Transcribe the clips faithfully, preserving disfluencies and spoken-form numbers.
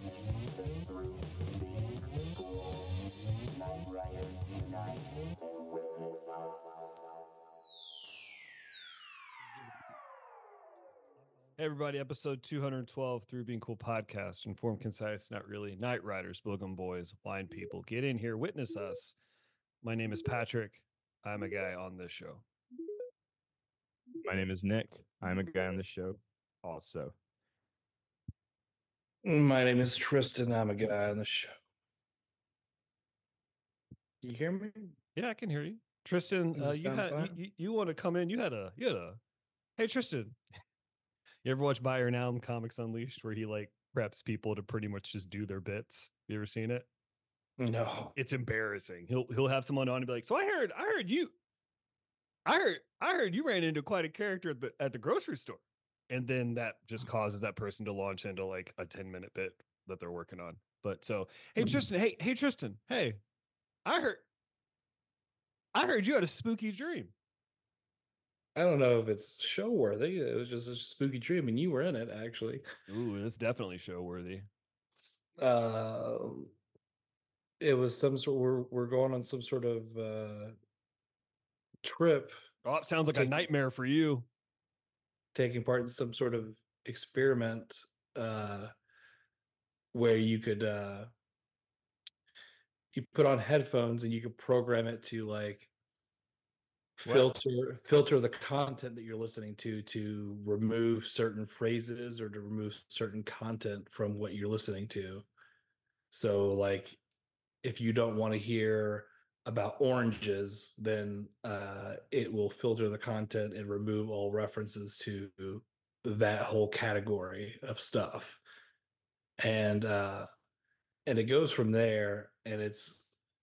Native brew, being cool. Night Riders unite, witness us. Hey everybody, episode two hundred twelve, Through Being Cool podcast. Informed, concise, not really. Night Riders, Pilgrim Boys, wine people. Get in here, witness us. My name is Patrick. I'm a guy on this show. My name is Nick. I'm a guy on the show also. My name is Tristan. I'm a guy on the show. You hear me? Yeah, I can hear you. Tristan, Does uh, it you sound had you, fine? you, you want to come in? You had a you had a hey Tristan. You ever watch Byron Allen Comics Unleashed where he like preps people to pretty much just do their bits? You ever seen it? No. It's embarrassing. He'll he'll have someone on and be like, "So I heard I heard you I heard I heard you ran into quite a character at the at the grocery store." And then that just causes that person to launch into like a ten minute bit that they're working on. But so, hey Mhm. Tristan, hey, hey Tristan, hey, I heard I heard you had a spooky dream. I don't know if it's show worthy. It was just a spooky dream, and you were in it actually. Ooh, that's definitely show worthy. Uh, it was some sort. We're we're going on some sort of uh, trip, Oh, it sounds like a Take- nightmare for you. taking part in some sort of experiment uh, where you could uh, you put on headphones and you could program it to like What? filter filter the content that you're listening to to remove certain phrases or to remove certain content from what you're listening to. So like if you don't want to hear about oranges, then uh, it will filter the content and remove all references to that whole category of stuff. And uh, and it goes from there, and it's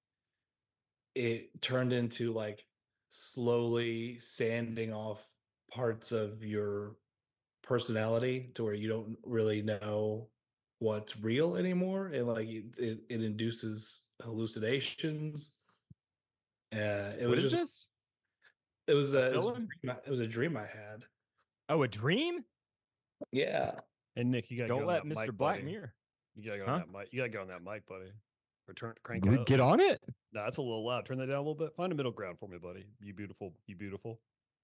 it turned into like slowly sanding off parts of your personality to where you don't really know what's real anymore, and like it, it, it induces hallucinations. Uh, it What was is just this? it was A a, it was a villain? dream I- it was a dream I had. Oh, a dream? Yeah, And Nick, you gotta Don't get on let that Mister mic, Black buddy. Mirror. You gotta go Huh? on that mic. You gotta get on that mic, buddy. Or turn crank it up. Get on it? No, that's a little loud. Turn that down a little bit. Find a middle ground for me, buddy. You beautiful. You beautiful.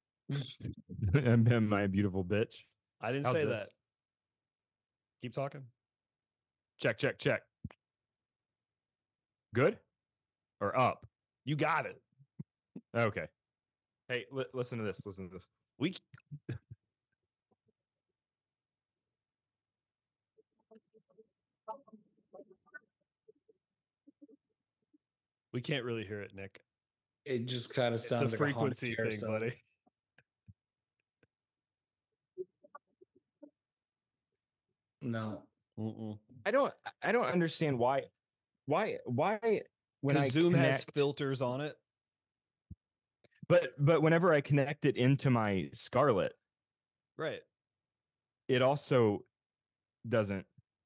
My beautiful bitch. I didn't How's say this? that. Keep talking. Check, check, check. Good? Or up? You got it. Okay. Hey, li- listen to this. Listen to this. We we can't really hear it, Nick. it just kind of It's sounds a like a haunted frequency thing, carousel. buddy. No, Mm-mm. I don't I don't understand why why why when I Because Zoom has connect, filters on it. but but whenever I connect it into my Scarlet, Right. it also doesn't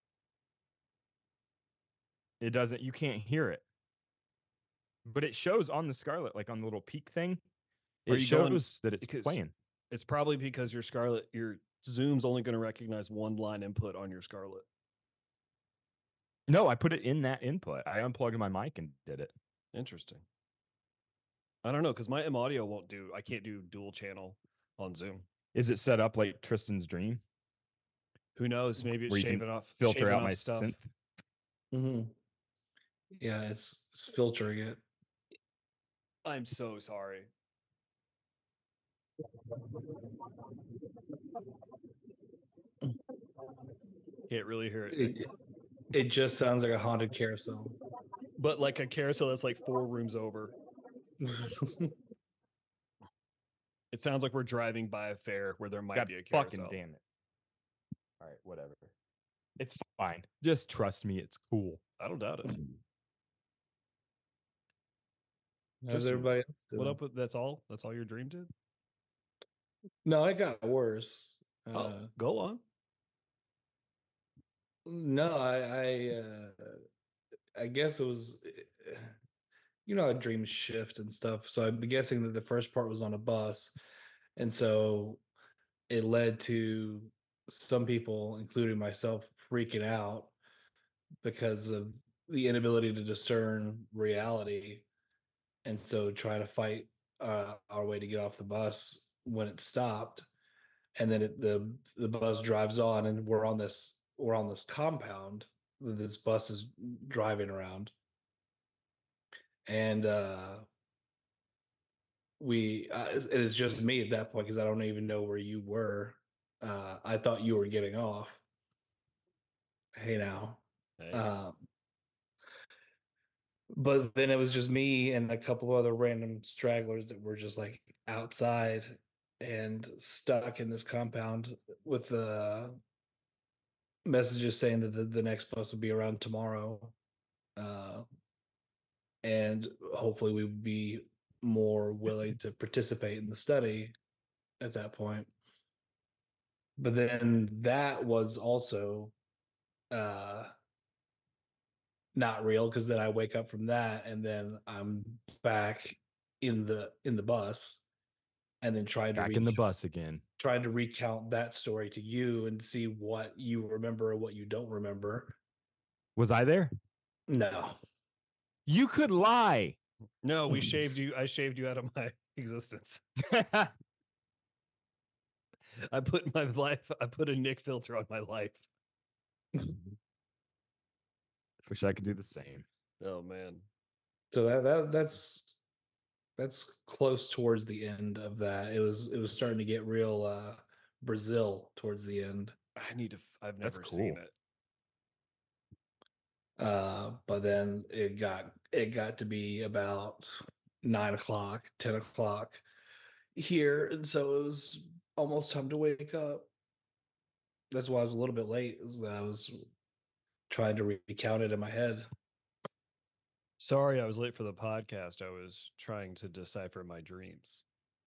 it doesn't you can't hear it. But it shows on the Scarlet, like on the little peak thing. Are It you going- shows that it's because- playing. It's probably because your Scarlet, your Zoom's only going to recognize one line input on your Scarlet. No, I put it in that input. I unplugged my mic and did it. Interesting. I don't know, because my M audio won't do. I can't do dual channel on Zoom. Is it set up like Tristan's dream? Who knows? Maybe it's Where you can shaving off, Filter shaving out off my stuff. synth. hmm yeah, it's it's filtering it. I'm so sorry. Can't really hear it. It, it just sounds like a haunted carousel. But like a carousel that's like four rooms over. It sounds like we're driving by a fair where there might God be a fucking carousel. damn it. All right, whatever. It's fine. Just trust me. It's cool. I don't doubt it. How's Just- everybody? else What doing? up with that's all? That's all your dream did? No, it got worse. Uh, Oh, go on. No, I, I, uh, I guess it was, eh, you know, how dreams shift and stuff. So I'm guessing that the first part was on a bus, and so it led to some people, including myself, freaking out because of the inability to discern reality, and so try to fight uh, our way to get off the bus when it stopped, and then it, the the bus drives on, and we're on this we're on this compound that this bus is driving around, and uh, we uh, it is just me at that point because I don't even know where you were. Uh, I thought you were getting off. Hey now. Hey. Um, but then it was just me and a couple of other random stragglers that were just like outside and stuck in this compound with the messages saying that the, the next bus would be around tomorrow. Uh, and hopefully we would be more willing to participate in the study at that point. But then that was also uh not real because then I wake up from that and then I'm back in the in the bus and then tried to Back read in the bus again. tried to recount that story to you and see what you remember or what you don't remember. Was I there? No. You could lie. No, we shaved you. I shaved you out of my existence. I put my life. I put a Nick filter on my life. Wish I could do the same. Oh man. So that, that that's that's close towards the end of that. It was it was starting to get real uh Brazil towards the end. I need to. f- I've That's never seen cool. it. Uh, but then it got it got to be about nine o'clock, ten o'clock here, and so it was almost time to wake up. That's why I was a little bit late, is that I was trying to recount it in my head. Sorry, I was late for the podcast. I was trying to decipher my dreams.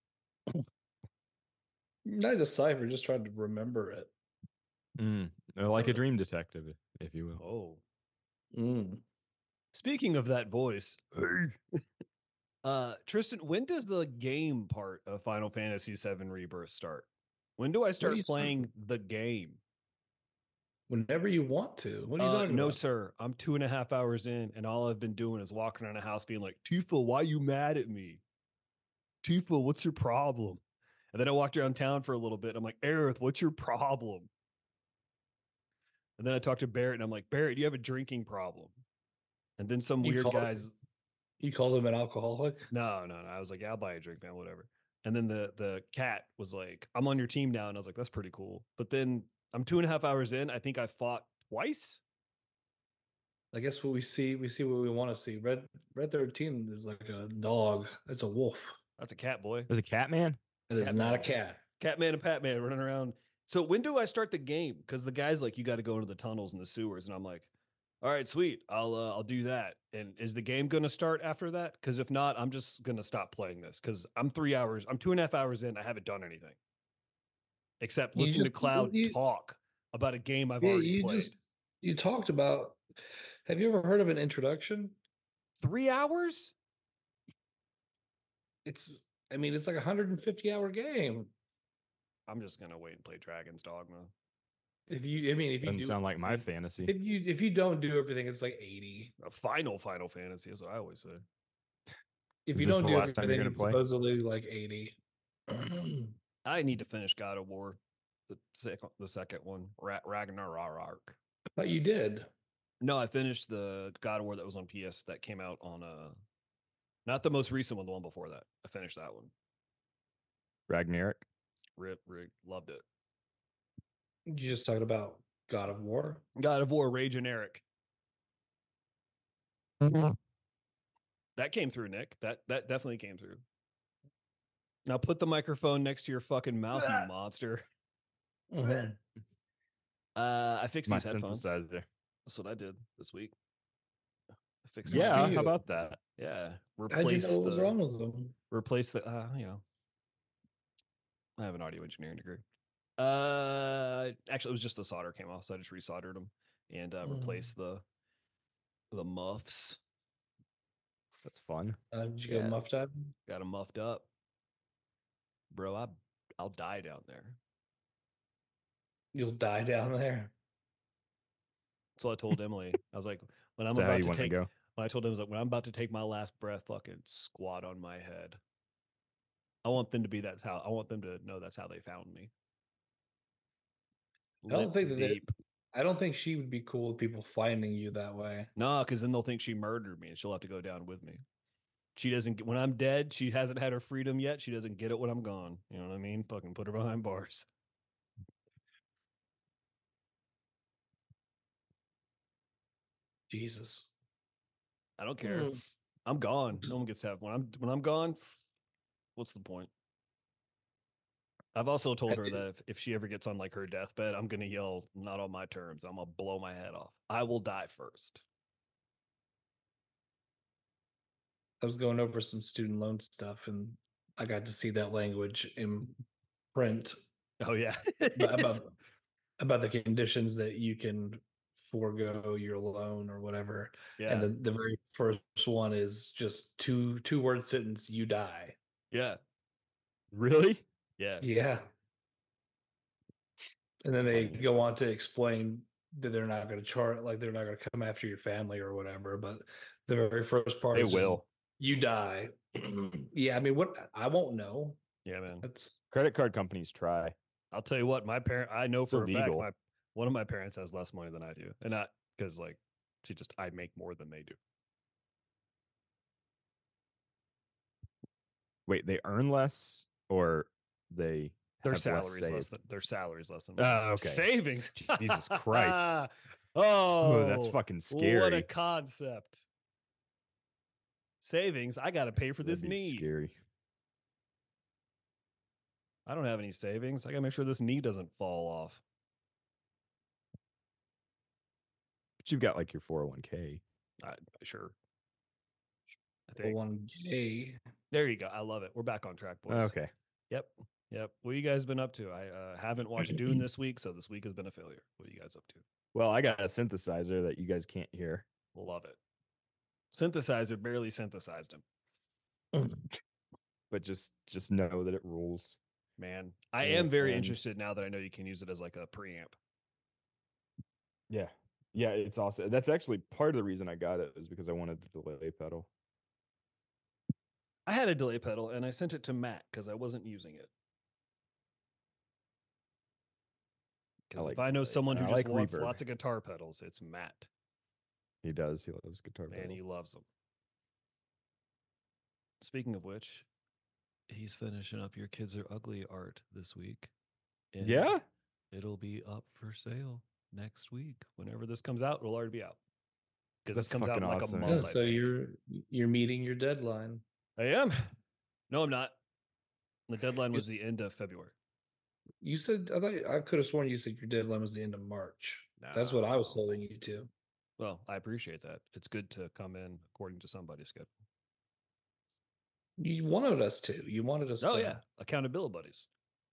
Not decipher, just trying to remember it. Mm, uh, like a dream detective, if you will. Oh, Mm. speaking of that voice, uh, Tristan, when does the game part of Final Fantasy seven Rebirth start? When do I are start you talking playing the game? Whenever you want to. What are you Uh, talking no, about? sir. I'm two and a half hours in, and all I've been doing is walking around the house being like, Tifa, why you mad at me? Tifa, what's your problem? And then I walked around town for a little bit. I'm like, Aerith, what's your problem? And then I talked to Barrett, and I'm like, Barrett, you have a drinking problem. And then some You weird called- guys. You called him an alcoholic? No, no, no. I was like, yeah, I'll buy a drink, man, whatever. And then the the cat was like, I'm on your team now. And I was like, that's pretty cool. But then I'm two and a half hours in. I think I fought twice. I guess what we see, we see what we want to see. Red Red thirteen is like a dog. It's a wolf. That's a cat boy. There's a cat man. It is Cat not a man. cat. Catman and Patman running around. So when do I start the game? Because the guy's like, you got to go into the tunnels and the sewers, and I'm like, all right, sweet, I'll uh, I'll do that. And is the game going to start after that? Because if not, I'm just going to stop playing this. Because I'm three hours, I'm two and a half hours in. I haven't done anything except You listen to just- Cloud you- talk about a game I've Yeah, already you played. just you talked about. Have you ever heard of an introduction? Three hours? It's. I mean, it's like a hundred and fifty hour game. I'm just gonna wait and play Dragon's Dogma. If you, I mean, if you Doesn't do, sound like my everything- fantasy. If you if you don't do everything, it's like eighty. A final Final Fantasy is what I always say. If Is you this don't the do last time you're everything, gonna it's play? supposedly like eighty. I need to finish God of War, the second, the second one, Ra- Ragnarok. But you did. No, I finished the God of War that was on P S that came out on uh not the most recent one, the one before that. I finished that one. Ragnarok. Rip, Rig, loved it. You just talked about God of War. God of War, Rage and Eric. That came through, Nick. That that definitely came through. Now put the microphone next to your fucking mouth, you monster. Mhm. Uh, I fixed My these headphones. synthesizer. That's what I did this week. I fixed. my- Yeah, you. how about that? yeah. How'd you Replace know what was the wrong with them? replace the. Uh, you know, I have an audio engineering degree. Uh, actually, it was just the solder came off, so I just resoldered them and uh, Mm. replaced the the muffs. That's fun. Uh, did you Yeah. go muffed up? Got them muffed up, bro. I I'll die down there. You'll die down there. So I told Emily, I was like, when I'm Is that how about you to want to take, go? when I told him, I was like, when I'm about to take my last breath, fucking squat on my head. I want them to be that's how I want them to know that's how they found me. I don't Lip think that they- deep. I don't think she would be cool with people finding you that way. No, because then they'll think she murdered me and she'll have to go down with me. She doesn't get when I'm dead, she hasn't had her freedom yet. She doesn't get it when I'm gone. You know what I mean? Fucking put her behind bars. Jesus. I don't care. Mm. I'm gone. No one gets to have when I'm when I'm gone. What's the point? I've also told I her did- that if, if she ever gets on like her deathbed, I'm gonna yell, not on my terms. I'm gonna blow my head off. I will die first. I was going over some student loan stuff and I got to see that language in print Oh yeah. about, about about the conditions that you can forego your loan or whatever. yeah. And the, the very first one is just two two word sentence, you die. yeah. Really? Yeah. Yeah. And then It's they funny. go on to explain that they're not going to chart, like they're not going to come after your family or whatever. But the very first part They is just, will. you die. Yeah, I mean, what I won't know. Yeah, man. That's Credit card companies try. I'll tell you what, my parent I know It's for a fact illegal. my one of my parents has less money than I do. And not because like she just I make more than they do. Wait, they earn less or they Their have less salaries less saved? than their salaries less than Oh, mine. okay. Savings. Jesus Christ. Oh, Oh, that's fucking What a scary. concept. Savings. I got to pay for this That'd be knee. scary. I don't have any savings. I got to make sure this knee doesn't fall off. But you've got like your four oh one k. I, sure. I the think. one gay. There you go. I love it. We're back on track, boys. Okay. Yep. Yep. What you guys been up to? I uh, haven't watched Dune this week, so this week has been a failure. What are you guys up to? Well, I got a synthesizer that you guys can't hear. Love it. Synthesizer barely synthesized him. But just just know that it rules. Man, I Yeah, am very and- interested now that I know you can use it as like a preamp. Yeah. Yeah, it's also that's actually part of the reason I got it is because I wanted the delay pedal. I had a delay pedal and I sent it to Matt because I wasn't using it. Because like if I know delay. someone who I just like wants reverb. lots of guitar pedals, it's Matt. He does. He loves guitar Man, pedals. he loves them. Speaking of which, he's finishing up Your Kids Are Ugly art this week. and Yeah? It'll be up for sale next week. Whenever this comes out, it'll already be out. Because this That's comes out in fucking like awesome, a man. month. Yeah, I so think. you're you're meeting your deadline. I am. No, I'm not. The deadline was You're the end of February. You said I thought I could have sworn you said your deadline was the end of March. That's what I was No. holding you to. Well, I appreciate that. It's good to come in according to somebody's schedule. You wanted us to. You wanted us Oh to. yeah, accountability buddies.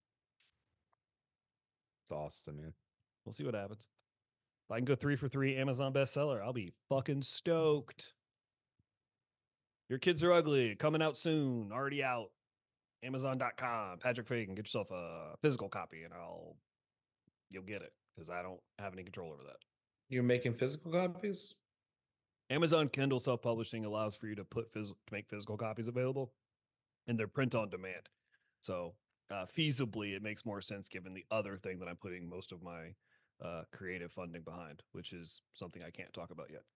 It's awesome, man. We'll see what happens. If I can go three for three Amazon bestseller, I'll be fucking stoked. Your Kids Are Ugly, coming out soon, already out. Amazon dot com. Patrick Fagan, get yourself a physical copy, and I'll you'll get it because I don't have any control over that. You're making physical copies? Amazon Kindle self-publishing allows for you to put phys- to make physical copies available, and they're print on demand. So uh, feasibly, it makes more sense given the other thing that I'm putting most of my uh, creative funding behind, which is something I can't talk about yet.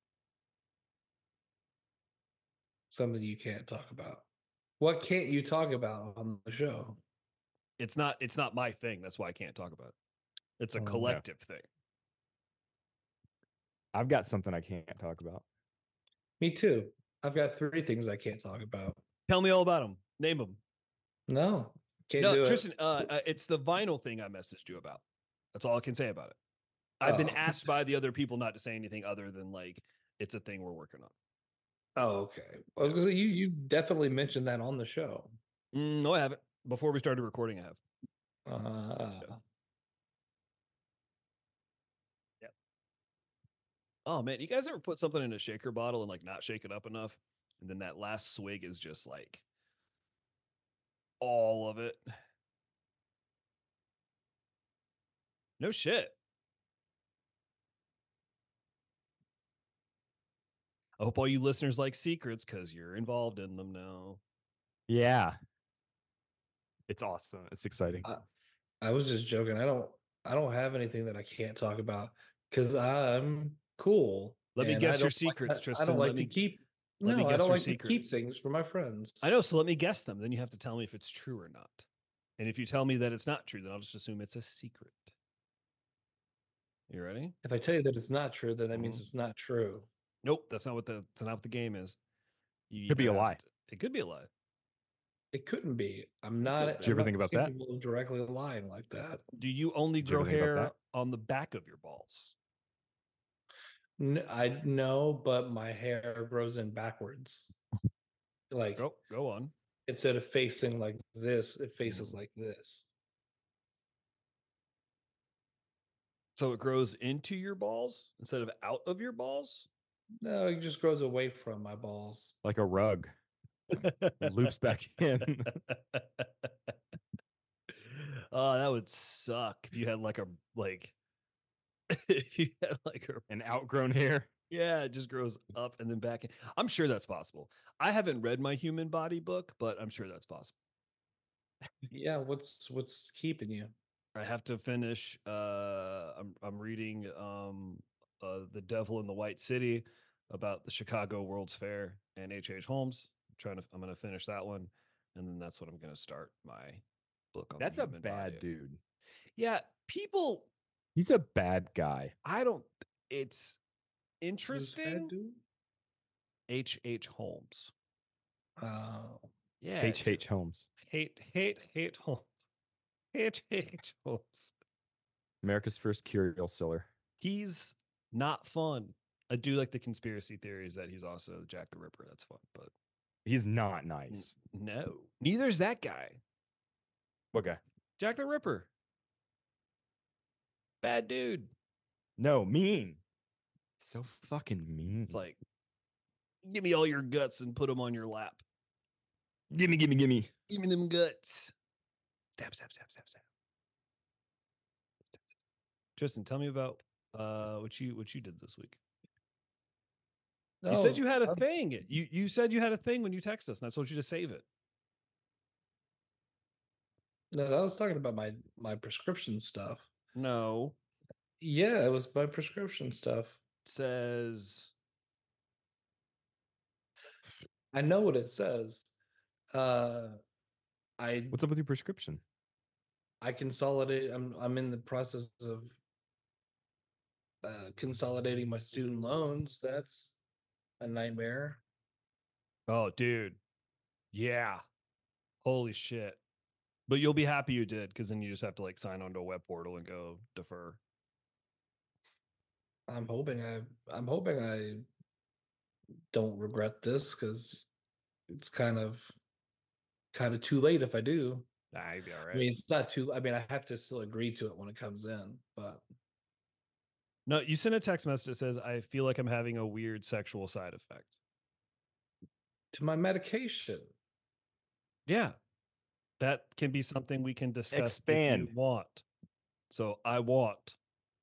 Something you can't talk about. What can't you talk about on the show? It's not. It's not my thing. That's why I can't talk about it. It's a Oh, yeah. collective thing. I've got something I can't talk about. Me too. I've got three things I can't talk about. Tell me all about them. Name them. No, can't No, do Tristan. it. Uh, uh, it's the vinyl thing I messaged you about. That's all I can say about it. I've been Oh. asked by the other people not to say anything other than like it's a thing we're working on. Oh, okay. I was gonna say you you definitely mentioned that on the show. Mm, no, I haven't. Before we started recording, I have. Uh, Oh man, you guys ever put something in a shaker bottle and like not shake it up enough, and then that last swig is just like all of it? No shit. I hope all you listeners like secrets because you're involved in them now. Yeah. It's awesome. It's exciting. I, I was just joking. I don't I don't have anything that I can't talk about because I'm cool. Let me and guess I your don't like- secrets, I- I Tristan. don't like Let to me- keep. let me No, I guess don't your like to keep secrets. things for my friends. I know, so let me guess them. Then you have to tell me if it's true or not. And if you tell me that it's not true, then I'll just assume it's a secret. You ready? If I tell you that it's not true, then that means Mhm. it's not true. Nope, that's not what the that's not what the game is. You Could be either a have lie. to- it could be a lie. It couldn't be. I'm could not. be. Did you I'm ever not think about that? capable of directly lying like that. Do you only Did you grow ever think about hair that? on the back of your balls? N- I know, but my hair grows in backwards. Like Go go on. instead of facing like this, it faces Mm. like this. So it grows into your balls instead of out of your balls? No, it just grows away from my balls. Like a rug. Loops back in. Oh, that would suck if you had like a like if you had like a An outgrown hair. yeah, it just grows up and then back in. I'm sure that's possible. I haven't read my human body book, but I'm sure that's possible. Yeah, what's what's keeping you? I have to finish uh I'm I'm reading um uh The Devil in the White City about the Chicago World's Fair and H H. Holmes. I'm trying to I'm going to finish that one and then that's what I'm going to start my book on. That's the a human bad body. dude. Yeah, people He's a bad guy. I don't it's Who's interesting. fat, dude? H H. Holmes. Oh, Yeah. H ju- H Holmes. Hate hate hate Holmes. H H. Holmes. America's first curial seller. He's not fun. I do like the conspiracy theories that he's also Jack the Ripper. That's fun, but He's not n- nice. no. Neither's that guy. What guy? Jack the Ripper. Bad dude. No, mean. So fucking mean. It's like, give me all your guts and put them on your lap. gimme, gimme, gimme. Give me them guts. Stab, stab, stab, stab, stab. Tristan, tell me about uh what you what you did this week. You said Oh, you had a I'm- thing. You you said you had a thing when you text us, and I told you to save it. No, I was talking about my my prescription stuff. No, Yeah, it was my prescription stuff. it says I know what it says. Uh, I What's up with your prescription? I consolidate. I'm I'm in the process of uh, consolidating my student loans. That's a nightmare. oh, dude. Yeah. Holy shit. But you'll be happy you did, because then you just have to like sign onto a web portal and go defer. I'm hoping I I'm hoping I don't regret this because it's kind of kind of too late if I do. Nah, you'd be all I right. mean, it's not too. I mean, I have to still agree to it when it comes in, but No, you sent a text message that says, I feel like I'm having a weird sexual side effect. to my medication. Yeah. That can be something we can discuss if Expand. you want. So I want.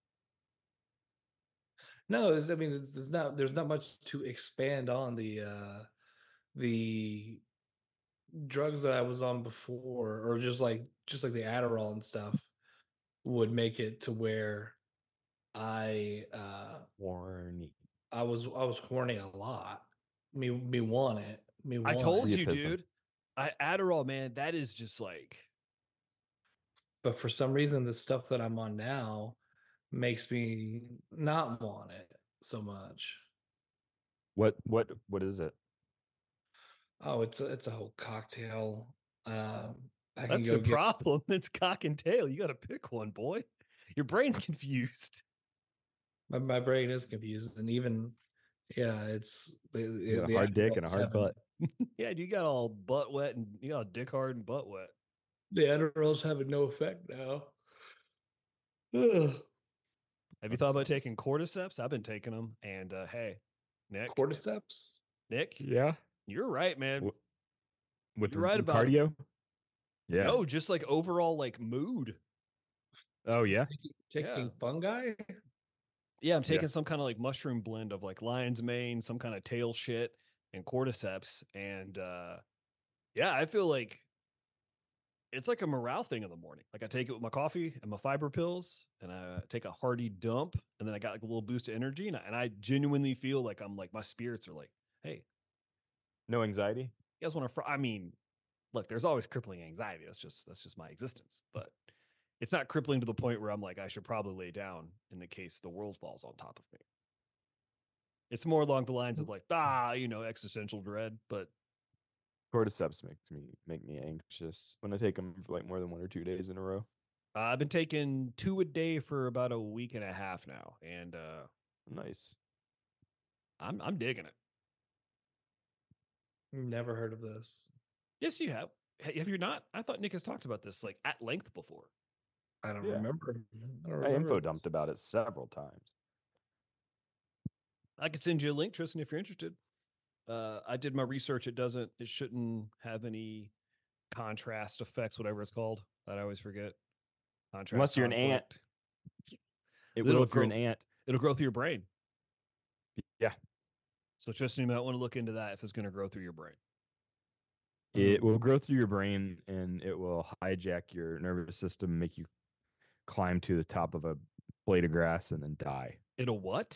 No, it's- I mean, it's, there's not there's not much to expand on the uh the drugs that I was on before, or just like just like the Adderall and stuff, would make it to where I uh Warning. I was I was horny a lot. Me me want it. Me I want told it. You you, pissing. dude. I Adderall, man, that is just like But for some reason, the stuff that I'm on now makes me not want it so much. What what what is it? Oh, it's a it's a whole cocktail. Um, I can that's go the get problem. It's cock and tail. You gotta pick one, boy. Your brain's confused. my, my brain is confused, and even yeah, it's the, You got the a hard dick and a Adderall's hard having- butt. Yeah, you got all butt wet and you got dick hard and butt wet. The Adderall's having no effect now. Ugh. Have you That thought about sucks. taking cordyceps? I've been taking them, and uh, hey, Nick, Cordyceps. Nick, Yeah. you're right, man. Wh- With You're right r- about it. cardio? Yeah. No, just like overall like mood. Oh yeah. Taking Yeah. fungi. Yeah, I'm Yeah. taking some kind of like mushroom blend of like lion's mane, some kind of tail shit, and cordyceps. And uh yeah, I feel like it's like a morale thing in the morning. Like I take it with my coffee and my fiber pills, and I take a hearty dump, and then I got like a little boost of energy, and I, and I genuinely feel like I'm like my spirits are like, hey, No anxiety. you guys want to? Fr-? I mean, look, there's always crippling anxiety. That's just that's just my existence, but it's not crippling to the point where I'm like I should probably lay down in the case the world falls on top of me. It's more along the lines of like ah, you know, existential dread, but Cordyceps makes me make me anxious when I take them for like more than one or two days in a row. uh, I've been taking two a day for about a week and a half now, and uh, Nice. I'm I'm digging it. Never heard of this. Yes, you have. Hey, have you not? I thought Nick has talked about this like at length before. I don't Yeah. remember. I, don't I remember info this. dumped about it several times. I could send you a link, Tristan, if you're interested. Uh, I did my research. It doesn't. It shouldn't have any contrast effects, whatever it's called. That I always forget. Contrast. Unless you're an ant. conflict. It Little will if you're an grow- ant. It'll grow through your brain. Yeah. So Tristan, you might want to look into that if it's going to grow through your brain. It will grow through your brain and it will hijack your nervous system, make you climb to the top of a blade of grass and then die. It'll what?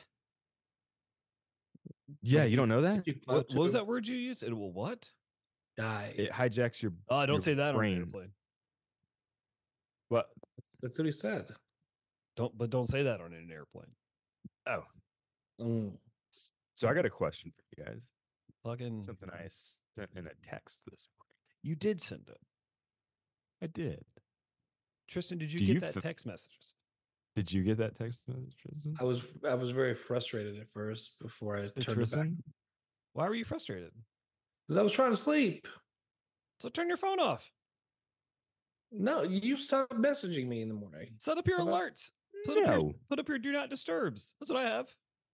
Yeah, If you don't know that? you climb What, what was to that word you used? It will what? Die. It hijacks your Oh, don't your say that on brain. an airplane. But That's, that's what he said. Don't, but don't say that on an airplane. oh, Mm. so I got a question for you guys. Fucking. Something I sent in a text this morning. You did send it, I did. Tristan. Did you Do get you that f- text message? Did you get that text message, Tristan? I was I was very frustrated at first before I Hey, turned it back Tristan? Why were you frustrated? because I was trying to sleep. So turn your phone off. No, you stopped messaging me in the morning. Set up your How about- alerts. Put up your No. put up your do not disturbs. That's what I have.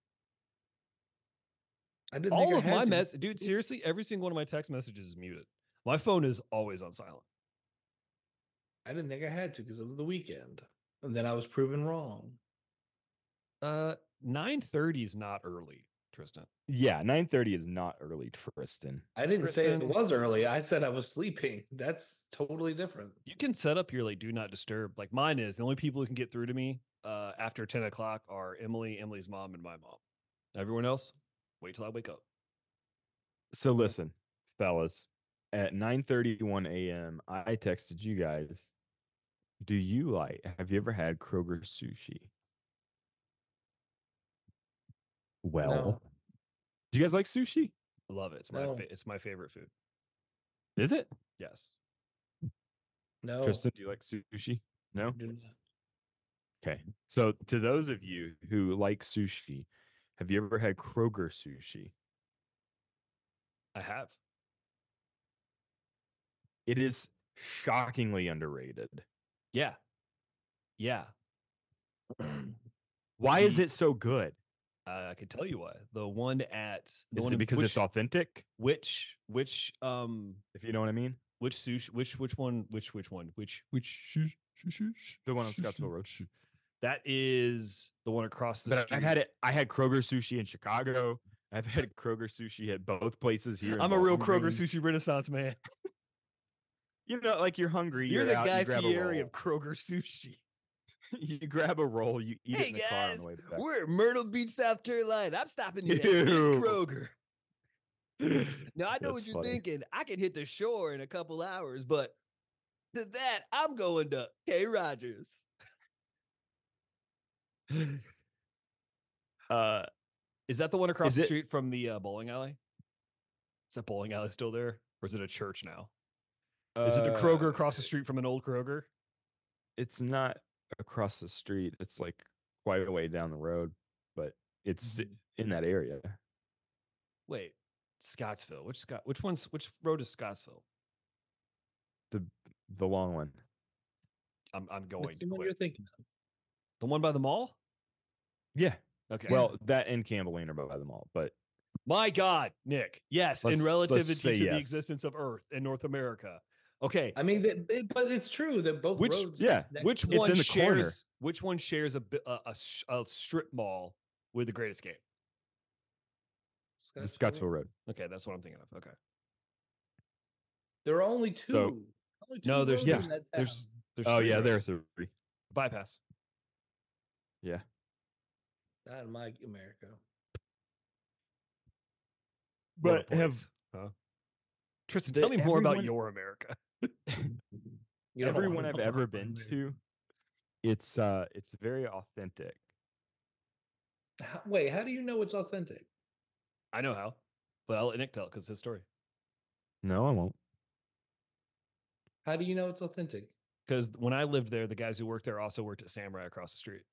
I didn't All think of I had my to. mess, dude. Seriously, every single one of my text messages is muted. My phone is always on silent. I didn't think I had to because it was the weekend, and then I was proven wrong. Uh, nine thirty is not early, Tristan. Yeah, nine thirty is not early, Tristan. I didn't say it Tristan- was early. I said I was sleeping. That's totally different. You can set up your like do not disturb. Like mine is. The only people who can get through to me uh after ten o'clock are Emily, Emily's mom, and my mom. Everyone else, wait till I wake up. So listen, fellas, at nine thirty-one a.m., I texted you guys. Do you like, have you ever had Kroger sushi? Well, do you guys like sushi? I love it. It's my No. fa- it's my favorite food. Is it? Yes. No, Tristan, do you like sushi? No? do not. Okay. So to those of you who like sushi, have you ever had Kroger sushi? I have. It is shockingly underrated. Yeah. Yeah. Why is The- it so good? Uh, I could tell you why. The one at the Is one it in- because which, it's authentic? which which um If you know what I mean? which sushi which which one which which one which which sh- sh- sh- sh- The one on sh- Scottsville sh- Road. sh- That is the one across the But street. I've had it. I had Kroger sushi in Chicago. I've had Kroger sushi at both places here. in I'm a real Bowling Kroger Green. sushi renaissance man. You know, like you're hungry. You're, the out, Guy you grab a Fieri roll. of Kroger sushi. You grab a roll. You eat Hey it in the car on guys, the way back. we're at Myrtle Beach, South Carolina. I'm stopping in at this Ew. Kroger. Now I know That's what you're funny. thinking. I can hit the shore in a couple hours, but to that, I'm going to K. Rogers. Uh, Is that the one across Is the it- street from the uh, bowling alley? Is that bowling alley still there, or is it a church now? Is it the Kroger uh, across the street from an old Kroger? It's not across the street. It's like quite a way down the road, but it's Mm-hmm. in that area. Wait, Scottsville. Which Scott? Which one's which road is Scottsville? The the long one. I'm I'm going What's to the one it. you're thinking of? The one by the mall. Yeah. Okay. Well, that and Campbell Lane are by the mall, but my God, Nick. Yes, Let's- in let's relativity say to the yes. existence of Earth in North America. Okay. I mean, it- it- but it's true that both Which- roads. yeah, next Which to- It's one in the corner. shares? Which one shares a, bi- a, a, sh- a strip mall with the Great Escape? The Scottsville Road. Okay, that's what I'm thinking of. Okay. There are only two. So- only two No, there's roads yeah, in that there's town. there's Oh three yeah, roads. there are three. Bypass. Yeah. Not in my America. What a But have place, huh? Tristan, the- tell me more about everyone- your America. You don't everyone wanna I've know ever about my been America. to, it's uh it's very authentic. How- Wait, how do you know it's authentic? I know how, but I'll let Nick tell it because it's his story. No, I won't. How do you know it's authentic? Because when I lived there, the guys who worked there also worked at Samurai across the street.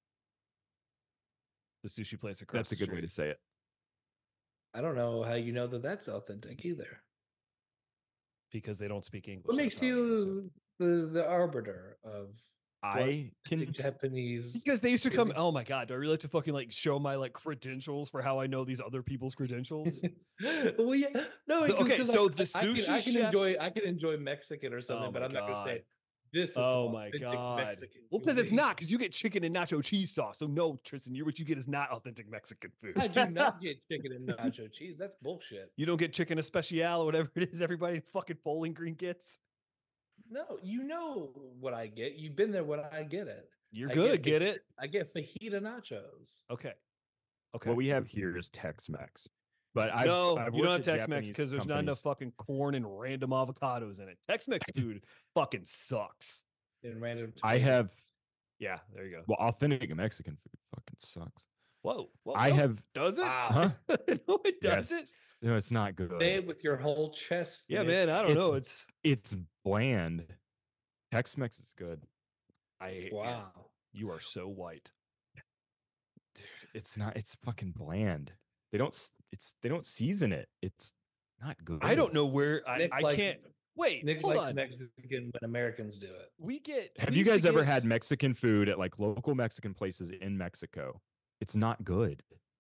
The sushi place across That's a the good street. way to say it. I don't know how you know that that's authentic either. Because they don't speak English. What that's makes how I guess it. you the the arbiter of I can authentic Japanese? Because they used to is come. it- Oh my god! Do I really have to fucking like show my like credentials for how I know these other people's credentials? well, yeah, no. The- 'cause- okay, 'cause so I, the I can, sushi I can enjoy chefs- I can enjoy Mexican or something, Oh but my I'm not gonna say God. this is Oh some my authentic god! Mexican. Well, because it's cuisine. not. Because you get chicken and nacho cheese sauce. So no, Tristan, you what you get is not authentic Mexican food. I do not get chicken and nacho cheese. That's bullshit. You don't get chicken especial or whatever it is everybody in fucking Bowling Green gets. No, you know what I get. You've been there when I get it. You're I gonna get get fajita- it. I get fajita nachos. Okay. Okay. What we have here is Tex-Mex. But I've, no, I've you don't have worked at Tex-Mex Japanese because there's not enough companies- fucking corn and random avocados in it. Tex-Mex food fucking sucks. And random. I tomatoes. have Yeah, there you go. well, authentic Mexican food fucking sucks. Whoa, whoa I no, have does it? Wow. huh? no, it does Yes. it. No, it's not good. Say it with your whole chest. Yeah, Mitch. man. I don't It's- know. It's It's bland. Tex-Mex is good. I hate you. Wow. You are so white. Dude, it's not it's fucking bland. They don't s- it's they don't season it. It's not good. I don't know where I, Nick I likes- can't wait. Nick hold likes on. Mexican when Americans do it. We get. Have we you used to guys ever get- had Mexican food at like local Mexican places in Mexico? It's not good.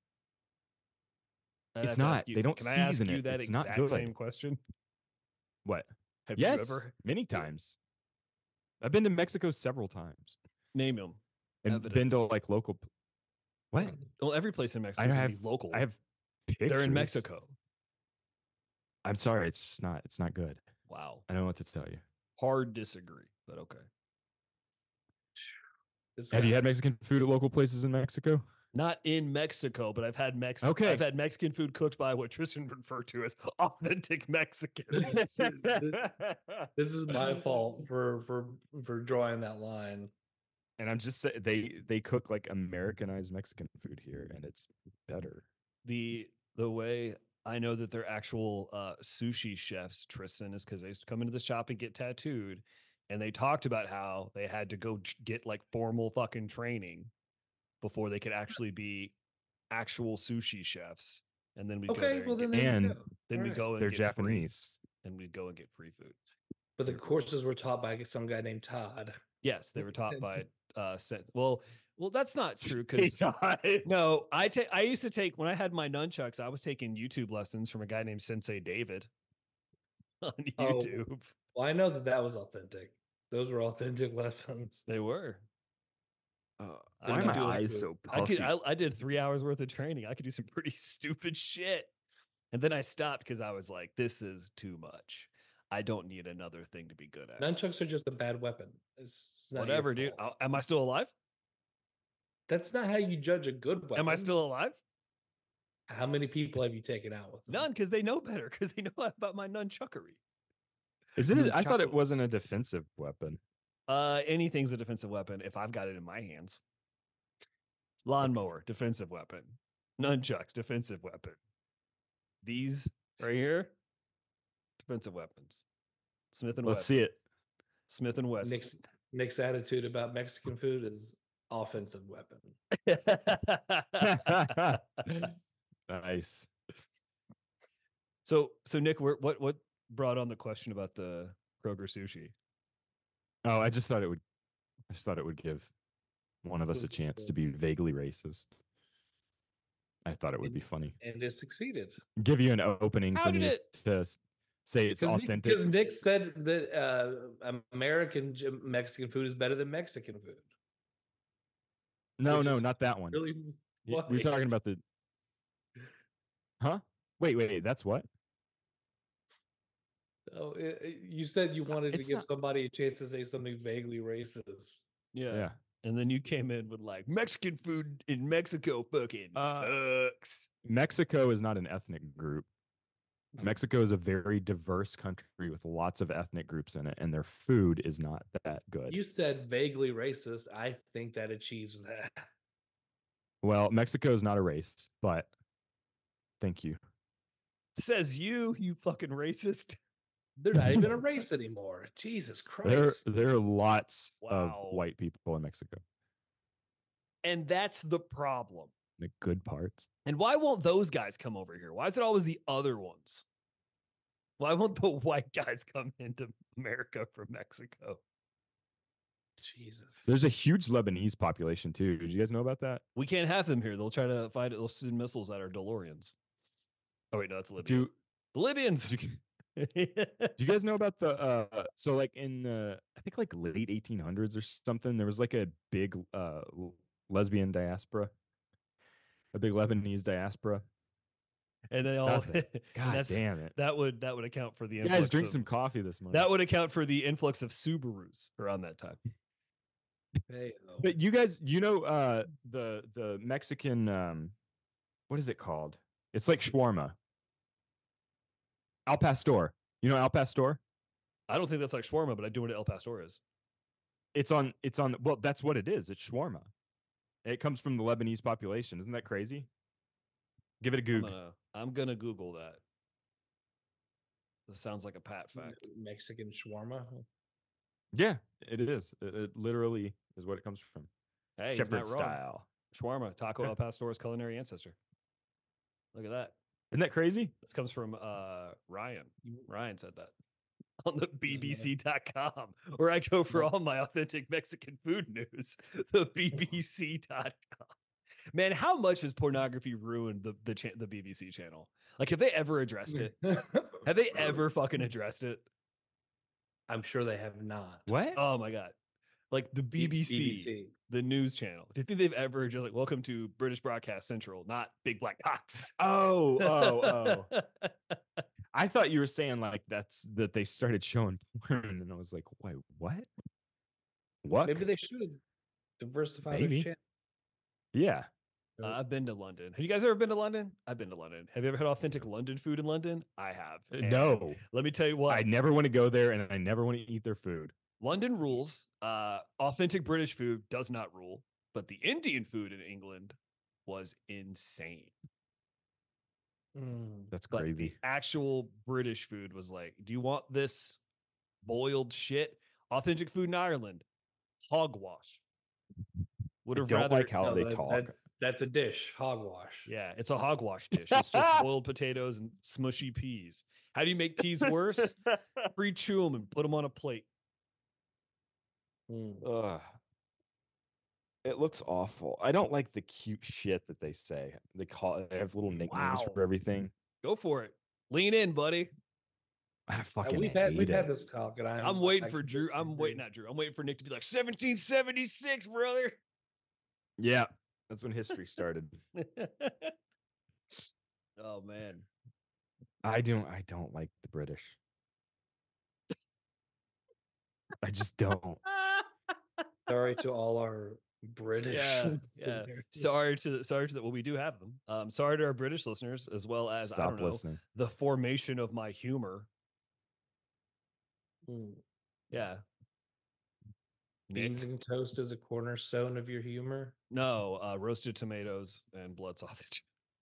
I'd it's have to not. ask you- They don't Can I ask season you it. that It's not exact good. same question? What? Have yes, you ever many times. I've been to Mexico several times name them? and been to Evidence. like local. p- What? Well, every place in Mexico is I gonna be have- local. I have. They're in pictures. Mexico. I'm sorry. It's just not. It's not good. Wow. I don't know what to tell you. Hard disagree, but okay. This Have you guy- had Mexican food at local places in Mexico? Not in Mexico, but I've had Mex. Okay. I've had Mexican food cooked by what Tristan referred to as authentic Mexicans. This is my fault for for for drawing that line. And I'm just saying they they cook like Americanized Mexican food here, and it's better. the the way I know that they're actual uh, sushi chefs, Tristan, is because they used to come into the shop and get tattooed, and they talked about how they had to go ch- get like formal fucking training before they could actually be actual sushi chefs. And then we go Okay, there well and then get, there you And go. then we Alright. go and They're get free, Japanese. and we go and get free food. But the courses were taught by some guy named Todd. Yes, they were taught by uh sen- well well that's not true Say because Todd. no, I take I used to take when I had my nunchucks, I was taking YouTube lessons from a guy named Sensei David on Oh. YouTube. Well, I know that that was authentic. Those were authentic lessons. They were. Uh, I why are could my do it. eyes so I puffy? could I, I did three hours worth of training. I could do some pretty stupid shit. And then I stopped because I was like, this is too much. I don't need another thing to be good at. Nunchucks are just a bad weapon. It's it's not your Whatever, dude. fault. Uh, Am I still alive? That's not how you judge a good weapon. Am I still alive? How many people have you taken out with them? None, because they know better, because they know about my nunchuckery. Isn't it? I thought it Nunchuckles. wasn't a defensive weapon. Uh, anything's a defensive weapon if I've got it in my hands. Lawnmower, defensive weapon. Nunchucks, defensive weapon. These right here, defensive weapons. Smith and Let's Wesson. see it. Smith and Wesson. Nick's Nick's attitude about Mexican food is offensive weapon. Nice. so, so Nick, where, what what brought on the question about the Kroger sushi? Oh, I just thought it would. I just thought it would give one of us a Was, chance uh, to be vaguely racist. I thought it would be funny. And it succeeded. Give you an opening How for did me it- to s- say it's Because authentic. because Nick said that uh, American J- Mexican food is better than Mexican food. No, which no, is not that one. Really, Y- We were talking Wait. about the. Huh? Wait, wait, that's what? Oh, i- i- you said you wanted to It's give not- somebody a chance to say something vaguely racist. Yeah. Yeah. And then you came in with like Mexican food in Mexico fucking Uh, sucks. Mexico is not an ethnic group. Mexico is a very diverse country with lots of ethnic groups in it, and their food is not that good. You said vaguely racist. I think that achieves that. Well, Mexico is not a race, but thank you. Says you, you fucking racist. They're not even a race anymore. Jesus There, Christ. there are lots Wow. of white people in Mexico. And that's the problem. The good parts. And why won't those guys come over here? Why is it always the other ones? Why won't the white guys come into America from Mexico? Jesus. There's a huge Lebanese population too. Did you guys know about that? We can't have them here. They'll try to fight it. They'll send missiles at our DeLoreans. Oh, wait, no, that's Libya. Do, The Libyans. do, you, do you guys know about the uh so like in the I think like late eighteen hundreds or something, there was like a big uh l- lesbian diaspora, a big Lebanese diaspora. and they all. Nothing. and God that's- damn it. That would that would account for the You influx guys drink of- some coffee this morning. That would account for the influx of Subarus around that time. Hey, But you guys, you know, uh, the the Mexican, um, what is it called? It's like shawarma. Al Pastor. You know Al Pastor? I don't think that's like shawarma, but I do know what El Pastor is. It's on. It's on. Well, that's what it is. It's shawarma. It comes from the Lebanese population. Isn't that crazy? Give it a I'm Goog. gonna, I'm gonna Google that. This sounds like a pat fact. Mexican shawarma. Yeah, it is. It, it literally is what it comes from. Hey, he's Shepherd not wrong. style. Shawarma, Taco Yeah. El Pastor's culinary ancestor. Look at that. Isn't that crazy? This comes from uh, Ryan. Ryan said that on the B B C dot com, where I go for all my authentic Mexican food news. The B B C dot com. Man, how much has pornography ruined the the, cha- the B B C channel? Like, have they ever addressed it? Have they ever fucking addressed it? I'm sure they have not. What? Oh my god! Like the B B C, the news channel. Do you think they've ever just like, welcome to British Broadcast Central, not Big Black Cocks? Oh, oh, oh. I thought you were saying like that's that they started showing porn, and I was like, wait, what? What? Maybe they should diversify Maybe. their channel. Yeah. Uh, I've been to London. Have you guys ever been to London? I've been to London. Have you ever had authentic London food in London? I have. And No. Let me tell you what. I never want to go there, and I never want to eat their food. London rules. Uh, authentic British food does not rule, but the Indian food in England was insane. Mm. That's But crazy. the actual British food was like, do you want this boiled shit? Authentic food in Ireland, hogwash. Would I have don't rather like how No, they that- talk. That's that's a dish, hogwash. Yeah, it's a hogwash dish. It's just boiled potatoes and smushy peas. How do you make peas worse? Pre-chew them and put them on a plate. Mm. Ugh. It looks awful. I don't like the cute shit that they say. They call they have little nicknames Wow. for everything. Go for it. Lean in, buddy. I Uh, fucking we've had hate we've it. had this talk, and I'm I'm waiting I for Drew. completely I'm waiting, agree. not Drew. I'm waiting for Nick to be like seventeen seventy-six, brother. Yeah, that's when history started. Oh man. I don't. I don't like the British. I just don't. Sorry to all our British. Yeah, yeah. listeners. Sorry to sorry to that. Well, we do have them. Um, sorry to our British listeners, as well as I Stop don't know listening. the formation of my humor. Mm. Yeah. Nick? Beans and toast is a cornerstone of your humor. No, uh, roasted tomatoes and blood sausage.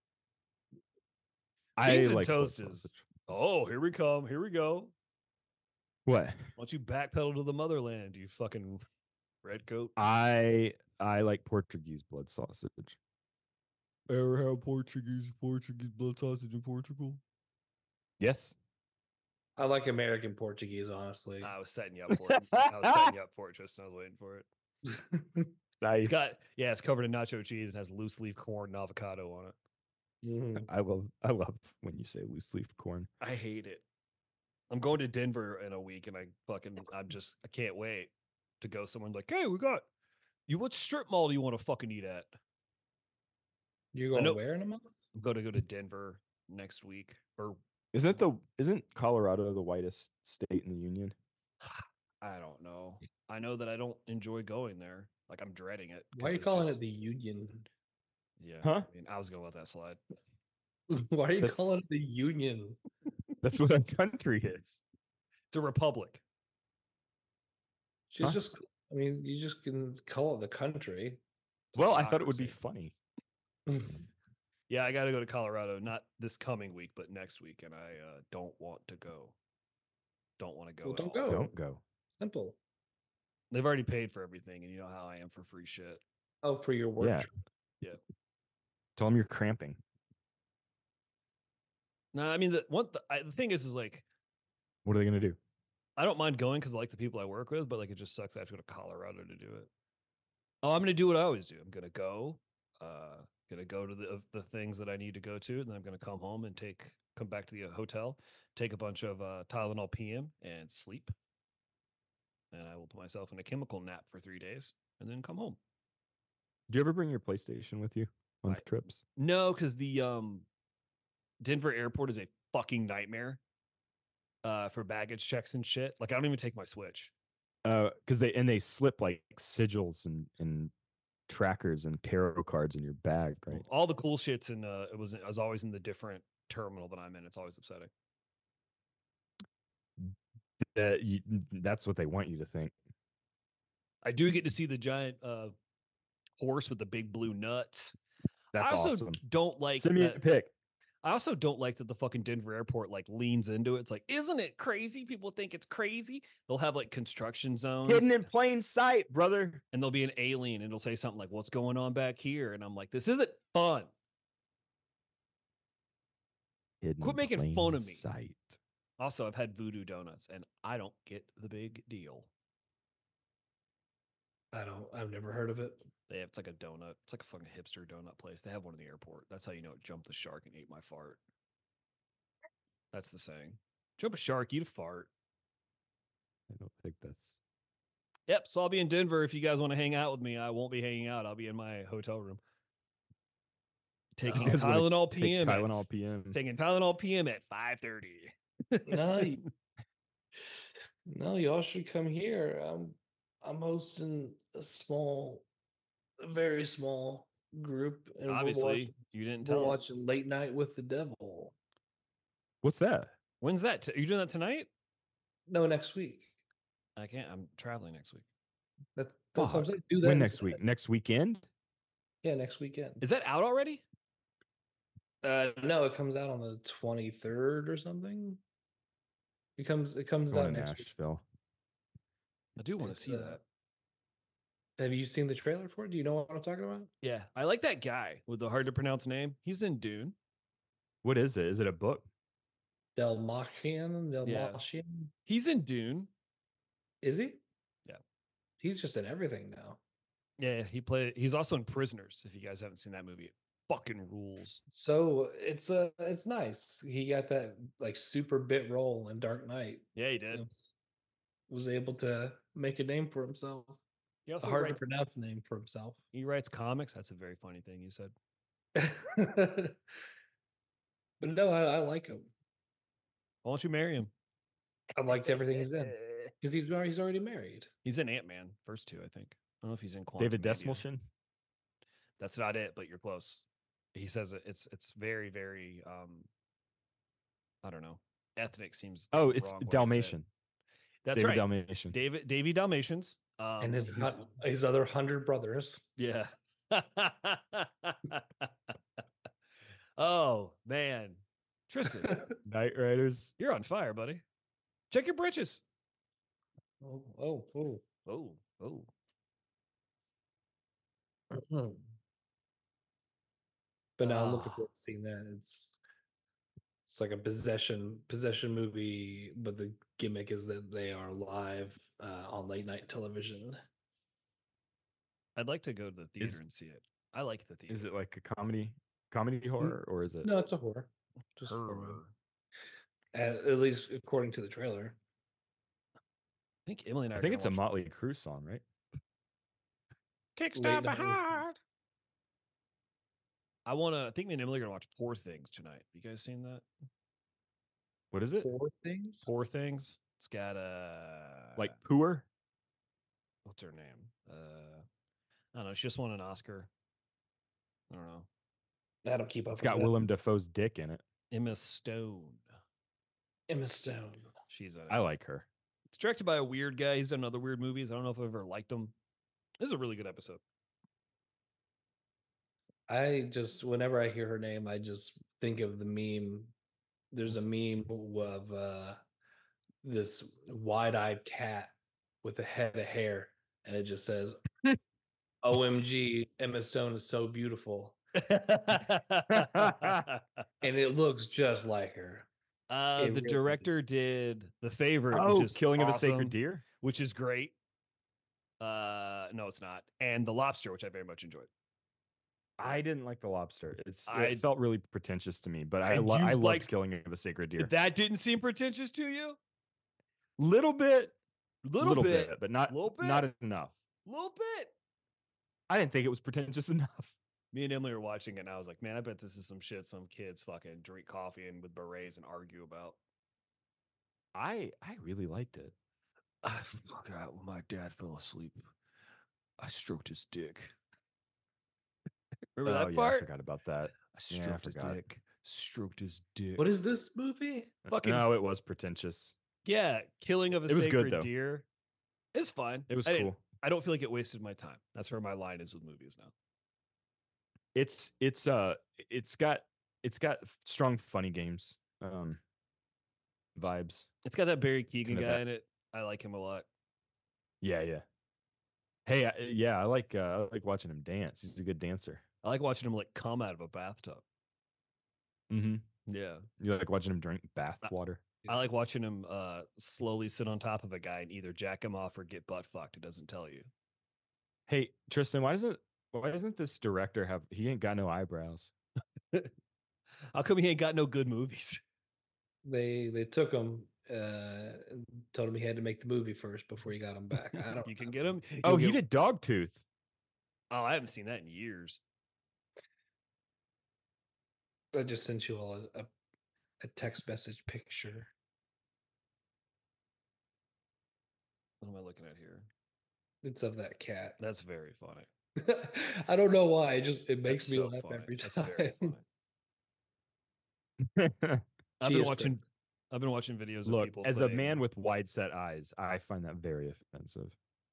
I Beans and like blood toast is- sausage. Oh, here we come. Here we go. What? Why don't you backpedal to the motherland, you fucking redcoat? I I like Portuguese blood sausage. Ever have Portuguese Portuguese blood sausage in Portugal? Yes. I like American Portuguese, honestly. I was setting you up for it. I was setting you up for it, Tristan. I was waiting for it. Nice. It's got yeah, it's covered in nacho cheese and has loose leaf corn and avocado on it. Mhm. I love I love when you say loose leaf corn. I hate it. I'm going to Denver in a week, and I fucking I'm just I can't wait to go somewhere and like, hey, we got you. What strip mall do you want to fucking eat at? You're I going know- where in a month? I'm going to go to Denver next week. Or Isn't the isn't Colorado the whitest state in the union? I don't know. I know that I don't enjoy going there. Like I'm dreading it. Why are 'cause you it's calling just- it the Union? Yeah. Huh? I mean, I was going with that slide. Why are you calling That's- it the Union? That's what a country is. It's a republic. She's Huh? just. I mean, you just can call it the country. It's a Well, I thought it would be democracy. funny. Yeah, I got to go to Colorado, not this coming week, but next week, and I uh, don't want to go. Don't want to go. Well, at don't all. go. Don't go. Simple. They've already paid for everything, and you know how I am for free shit. Oh, for your work. Yeah. trip. Tell them you're cramping. No, I mean the one. The, I, the thing is, is like What are they gonna do? I don't mind going because I like the people I work with, but like it just sucks I have to go to Colorado to do it. Oh, I'm gonna do what I always do. I'm gonna go, uh, gonna go to the the things that I need to go to, and then I'm gonna come home and take come back to the uh, hotel, take a bunch of uh, Tylenol P M and sleep, and I will put myself in a chemical nap for three days, and then come home. Do you ever bring your PlayStation with you on I- trips? No, because the um, Denver airport is a fucking nightmare uh, for baggage checks and shit. Like I don't even take my Switch. Uh, because they and they slip like sigils and and trackers and tarot cards in your bag, right? All the cool shits in uh, it was I was always in the different terminal that I'm in. It's always upsetting. That you, that's what they want you to think. I do get to see the giant uh, horse with the big blue nuts. That's I also awesome. don't like Send me that. a pic. I also don't like that the fucking Denver airport like leans into it. It's like, isn't it crazy? People think it's crazy. They'll have like construction zones, Hidden in plain sight, brother. and there'll be an alien, and it'll say something like, "What's going on back here?" And I'm like, "This isn't fun." Hidden Quit in making fun plain of me. Sight. Also, I've had voodoo donuts, and I don't get the big deal. I don't. I've never heard of it. They have it's like a donut. It's like a fucking hipster donut place. They have one in the airport. That's how you know it jumped the shark and ate my fart. That's the saying. Jump a shark, eat a fart. I don't think that's. Yep. So I'll be in Denver if you guys want to hang out with me. I won't be hanging out. I'll be in my hotel room. Taking You guys wanna Tylenol Take P M. at- Tylenol P M. Taking Tylenol P M at five thirty. No, you, no, y'all should come here. I'm I'm hosting a small, a very small group, and we're Obviously, watching, you didn't we're tell us. watching Late Night with the Devil. What's that? When's that? T- Are you doing that tonight? No, next week. I can't. I'm traveling next week. That, that's what I'm Fuck. saying. Do that When next instead. week? Next weekend? Yeah, next weekend. Is that out already? Uh, no, it comes out on the twenty-third or something. It comes. It comes Going out to next week. Nashville. I do want to It's, see uh, that. Have you seen the trailer for it? Do you know what I'm talking about? Yeah, I like that guy with the hard to pronounce name. He's in Dune. What is it? Is it a book? Del Machian, Del Yeah. Machian. He's in Dune. Is he? Yeah. He's just in everything now. Yeah, he played. He's also in Prisoners. If you guys haven't seen that movie, it fucking rules. So it's uh it's nice. He got that like super bit role in Dark Knight. Yeah, he and did. Was, was able to make a name for himself. He A also hard writes, to pronounce name for himself. he writes comics. That's a very funny thing you said. But no, I, I like him. Why don't you marry him? I liked everything he's in because he's mar- he's already married. He's in Ant Man, first two, I think. I don't know if he's in Quantum David Mania. Desmoshin? That's not it, but you're close. He says it, it's it's very very um I don't know. Ethnic seems. Oh, the it's wrong way to say it. Dalmatian. That's David right. Dalmatian. David Davy Dalmatians. Um, and his he's- hu- his other hundred brothers. yeah. Oh man, Tristan, Night Riders. you're on fire, buddy. Check your britches. Oh, oh, oh. Oh, oh. Mhm. But now I'm looking Ah. forward to seeing that. It's it's like a possession possession movie, but the gimmick is that they are live uh, on late night television. I'd like to go to the theater and see it. I like the theater. Is it like a comedy comedy horror or is it No, it's a horror. Just a horror movie. Horror. At, at least according to the trailer. I think Emily and I. I are think gonna it's a watch Motley Crue song, right? Kickstart Late my Night with- heart. I want to. I think me and Emily are gonna watch Poor Things tonight. You guys seen that? What is it? Four things. Poor Things. It's got a Like poor? what's her name? Uh, I don't know. She just won an Oscar. I don't know. I don't keep up. It's with got that. Willem Dafoe's dick in it. Emma Stone. Emma Stone. She's in it. I like her. It's directed by a weird guy. He's done other weird movies. I don't know if I've ever liked him. This is a really good episode. I just whenever I hear her name, I just think of the meme. There's a meme of uh, this wide-eyed cat with a head of hair, and it just says, "O M G, Emma Stone is so beautiful," and it looks just like her. Uh, It the really director did The Favorite, Oh, which is Killing of a awesome, Sacred Deer? which is great. Uh, no, it's not. And The Lobster, which I very much enjoyed. I didn't like The Lobster. It's I- it felt really pretentious to me, but I And lo- you I loved liked- Killing of a Sacred Deer. That didn't seem pretentious to you? Little bit, Little, little bit, bit, but not little bit, not enough. little bit. I didn't think it was pretentious enough. Me and Emily were watching it, and I was like, man, I bet this is some shit some kids fucking drink coffee and with berets and argue about. I I really liked it. I forgot when my dad fell asleep. I stroked his dick. Remember oh that yeah, part? I forgot about that. I Yeah, I stroked his forgot. dick. Stroked his dick. What is this movie? Fucking- No, it was pretentious. Yeah, Killing of a It was good, Sacred though. Deer. It's fine. It was I didn't- cool. I don't feel like it wasted my time. That's where my line is with movies now. It's it's uh it's got it's got strong funny games um vibes. It's got that Barry Keegan Kinda guy that- in it. I like him a lot. Yeah, yeah. Hey, I, yeah, I like uh, I like watching him dance. He's a good dancer. I like watching him like come out of a bathtub. Mm-hmm. Yeah. You like watching him drink bath water? I like watching him uh slowly sit on top of a guy and either jack him off or get butt fucked. It doesn't tell you. Hey, Tristan, why doesn't why doesn't this director have he ain't got no eyebrows? How come he ain't got no good movies? They they took him, uh, and told him he had to make the movie first before he got him back. I don't. You can know. get him. Oh, You'll he get- did Dogtooth. Oh, I haven't seen that in years. I just sent you all a, a, a text message picture. What am I looking at here? It's of that cat. That's very funny. I don't know why. It just it makes That's me so laugh funny. every That's time. very funny. I've She been is watching. I've been watching videos of Look, people. as a playing- man with wide set eyes, I find that very offensive.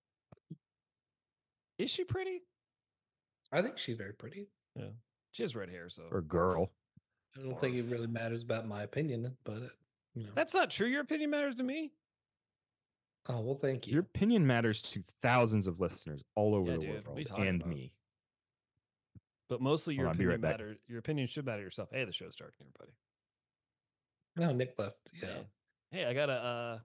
is she pretty? I think she's very pretty. She has red hair, so Or girl. I don't think it Barf. really matters about my opinion, but it, you know. that's not true. Your opinion matters to me. Oh well, thank you. Your opinion matters to thousands of listeners all over Yeah, the dude, what are you world talking and about? me. But mostly your Hold on, I'll be opinion right back. matter. Your opinion should matter yourself. Hey, the show's starting, everybody. No, Nick left. Yeah. Hey, hey, I got a. Uh,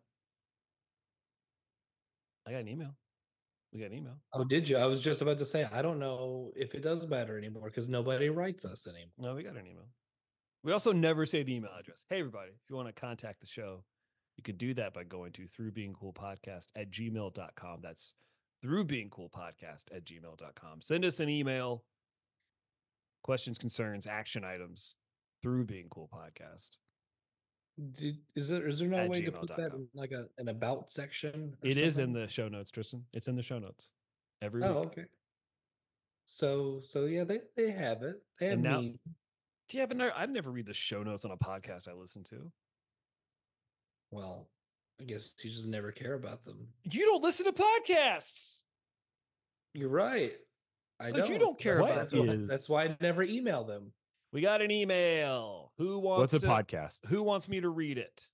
I got an email. We got an email. Oh, did you? I was just about to say I don't know if it does matter anymore because nobody writes us anymore. No, we got an email. We also never say the email address. Hey, everybody, if you want to contact the show, you can do that by going to through being cool podcast at gmail dot com. That's through being cool podcast at gmail dot com. Send us an email, questions, concerns, action items through being cool podcast. Did, is there is there no At way to gmail put dot that com. in like a an about section? or It is in something? the show notes, Tristan. It's in the show notes every Oh, week. okay. So so yeah, they they have it. They have And now- me. Do you have a, I never read the show notes on a podcast I listen to. Well, I guess you just never care about them. You don't listen to podcasts. You're right. I So don't. you don't so care that's- about that's why, them. that's why I never email them. We got an email. Who wants What's a to, podcast? Who wants me to read it?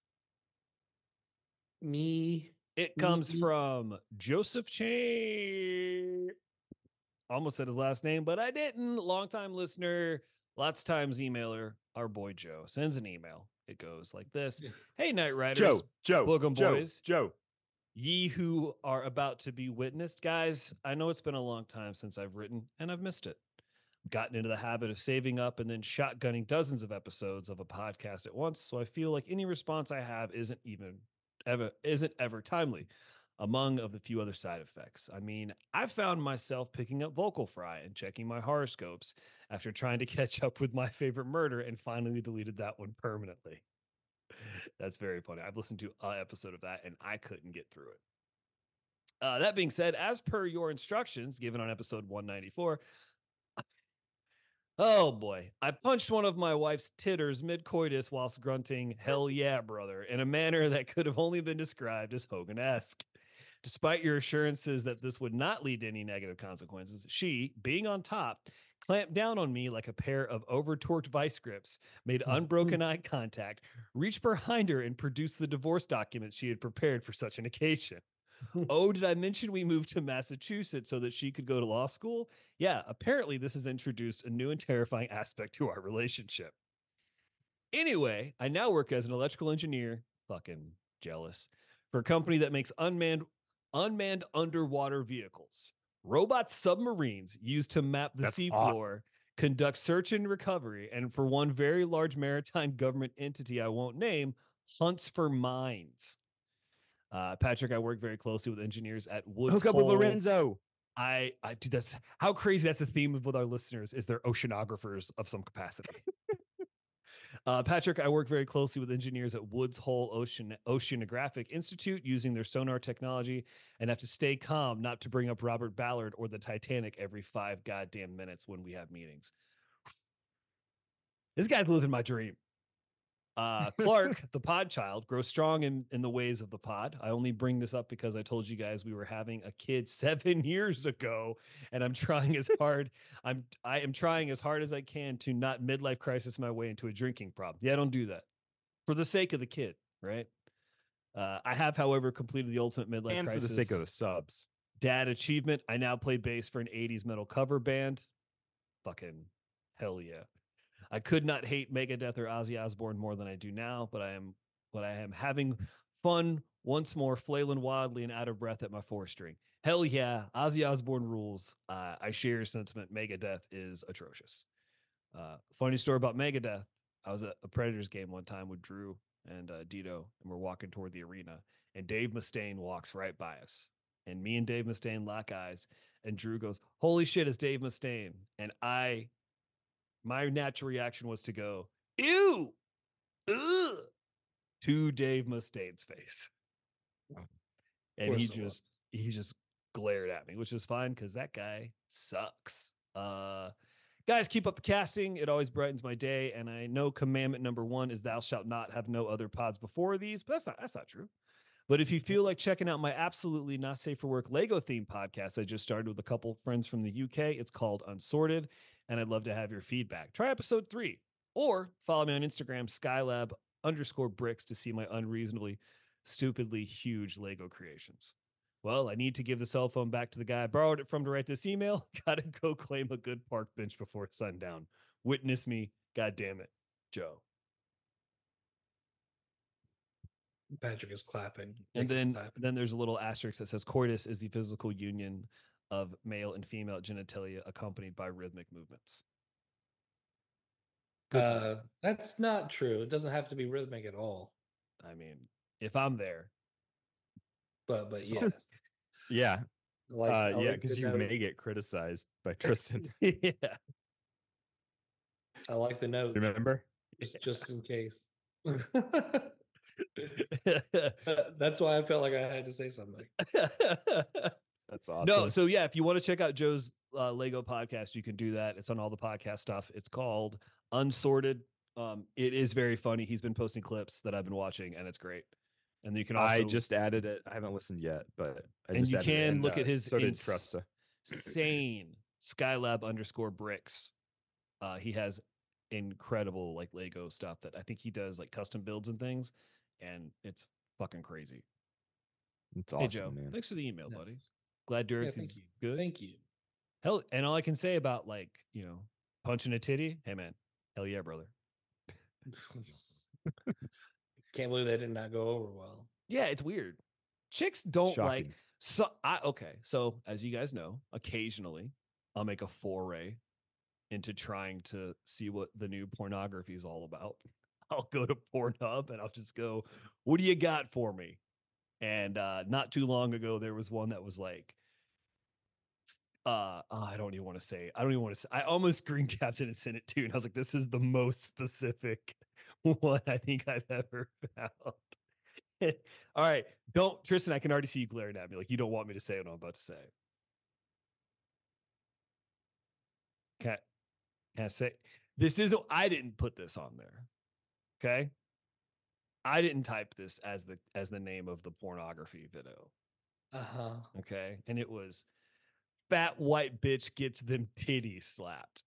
Me. It comes Me. from Joseph Chain. Almost said his last name, but I didn't. Longtime listener, lots of times emailer. Our boy Joe sends an email. It goes like this: Yeah. Hey, Night Riders, Joe, Joe, Boogum Joe, boys. Joe. ye who are about to be witnessed, guys. I know it's been a long time since I've written, and I've missed it. Gotten into the habit of saving up and then shotgunning dozens of episodes of a podcast at once, so I feel like any response I have isn't even ever isn't ever timely. among of the few other side effects. I mean, I found myself picking up Vocal Fry and checking my horoscopes after trying to catch up with My Favorite Murder and finally deleted that one permanently. That's very funny. I've listened to an episode of that and I couldn't get through it. Uh, that being said, as per your instructions given on episode one ninety-four, oh boy, I punched one of my wife's titters mid-coitus whilst grunting, "Hell yeah, brother," in a manner that could have only been described as Hogan-esque. Despite your assurances that this would not lead to any negative consequences, she, being on top, clamped down on me like a pair of over-torqued vice grips, made unbroken eye contact, reached behind her, and produced the divorce documents she had prepared for such an occasion. Oh, did I mention we moved to Massachusetts so that she could go to law school? Yeah, apparently this has introduced a new and terrifying aspect to our relationship. Anyway, I now work as an electrical engineer, fucking jealous, for a company that makes unmanned unmanned underwater vehicles. Robot submarines used to map the That's seafloor, conduct search and recovery, and for one very large maritime government entity I won't name, hunts for mines. Uh, Patrick, I work very closely with engineers at Woods Hook up with Hole. Lorenzo. I, I do that's how crazy that's a theme of with our listeners is they're oceanographers of some capacity. uh, Patrick, I work very closely with engineers at Woods Hole Ocean Oceanographic Institute using their sonar technology and have to stay calm not to bring up Robert Ballard or the Titanic every five goddamn minutes when we have meetings. This guy's living my dream. Uh, Clark, the pod child, grows strong in, in the ways of the pod. I only bring this up because I told you guys we were having a kid seven years ago, and I'm trying as hard. I'm I am trying as hard as I can to not midlife crisis my way into a drinking problem. Yeah, don't do that for the sake of the kid, right? Uh, I have, however, completed the ultimate midlife And crisis. for the sake of the subs. Dad achievement. I now play bass for an eighties metal cover band. Fucking hell yeah. I could not hate Megadeth or Ozzy Osbourne more than I do now, but I am but I am having fun once more, flailing wildly and out of breath at my four string. Hell yeah, Ozzy Osbourne rules. Uh, I share your sentiment. Megadeth is atrocious. Uh, funny story about Megadeth. I was at a Predators game one time with Drew and uh, Dito, and we're walking toward the arena, and Dave Mustaine walks right by us. And me and Dave Mustaine lock eyes, and Drew goes, "Holy shit, it's Dave Mustaine." And I my natural reaction was to go, "Ew, ugh," to Dave Mustaine's face, and he just he just glared at me, which is fine because that guy sucks. Uh, guys, keep up the casting; it always brightens my day. And I know commandment number one is "Thou shalt not have no other pods before these," but that's not that's not true. But if you feel like checking out my absolutely not safe for work Lego themed podcast, I just started with a couple friends from the U K. It's called Unsorted, and I'd love to have your feedback. Try episode three, or follow me on Instagram, Skylab underscore bricks, to see my unreasonably, stupidly huge Lego creations. Well, I need to give the cell phone back to the guy I borrowed it from to write this email. Gotta go claim a good park bench before sundown. Witness me, God damn it, Joe. Patrick is clapping. And Nick is then, clapping. then there's a little asterisk that says coitus is the physical union of male and female genitalia accompanied by rhythmic movements. Good for Uh, that's not true. It doesn't have to be rhythmic at all. I mean, if I'm there, But but It's yeah, all- Yeah. I like, uh, I yeah, like because the you note. may get criticized by Tristan. yeah. I like the note. Remember? Just, just in case. That's why I felt like I had to say something. That's awesome. No, so yeah, if you want to check out Joe's uh, Lego podcast, you can do that. It's on all the podcast stuff. It's called Unsorted. Um, it is very funny. He's been posting clips that I've been watching, and it's great. And you can also I just added it. I haven't listened yet, but I and just you added it, can and, look uh, at his so did ins- Trusta. insane Skylab underscore bricks. Uh, he has incredible like Lego stuff that I think he does like custom builds and things, and it's fucking crazy. It's Hey awesome, Joe, man. thanks for the email, No. buddies. Glad Yeah, Dorothy's thank you. good. Thank you. Hell, and all I can say about like you know punching a titty, hey man, hell yeah, brother. Can't believe that did not go over well. Yeah, it's weird. Chicks don't like Shocking. so. I okay. So as you guys know, occasionally I'll make a foray into trying to see what the new pornography is all about. I'll go to Pornhub and I'll just go, "What do you got for me?" And uh, not too long ago, there was one that was like, uh, oh, I don't even want to say. I don't even want to say. I almost screen capped it and sent it to you, and I was like, "This is the most specific one I think I've ever found." All right, don't Tristan. I can already see you glaring at me like you don't want me to say what I'm about to say. Can I, can I say this? Is I didn't put this on there. Okay, I didn't type this as the as the name of the pornography video. Uh huh. Okay, and it was fat white bitch gets them titties slapped.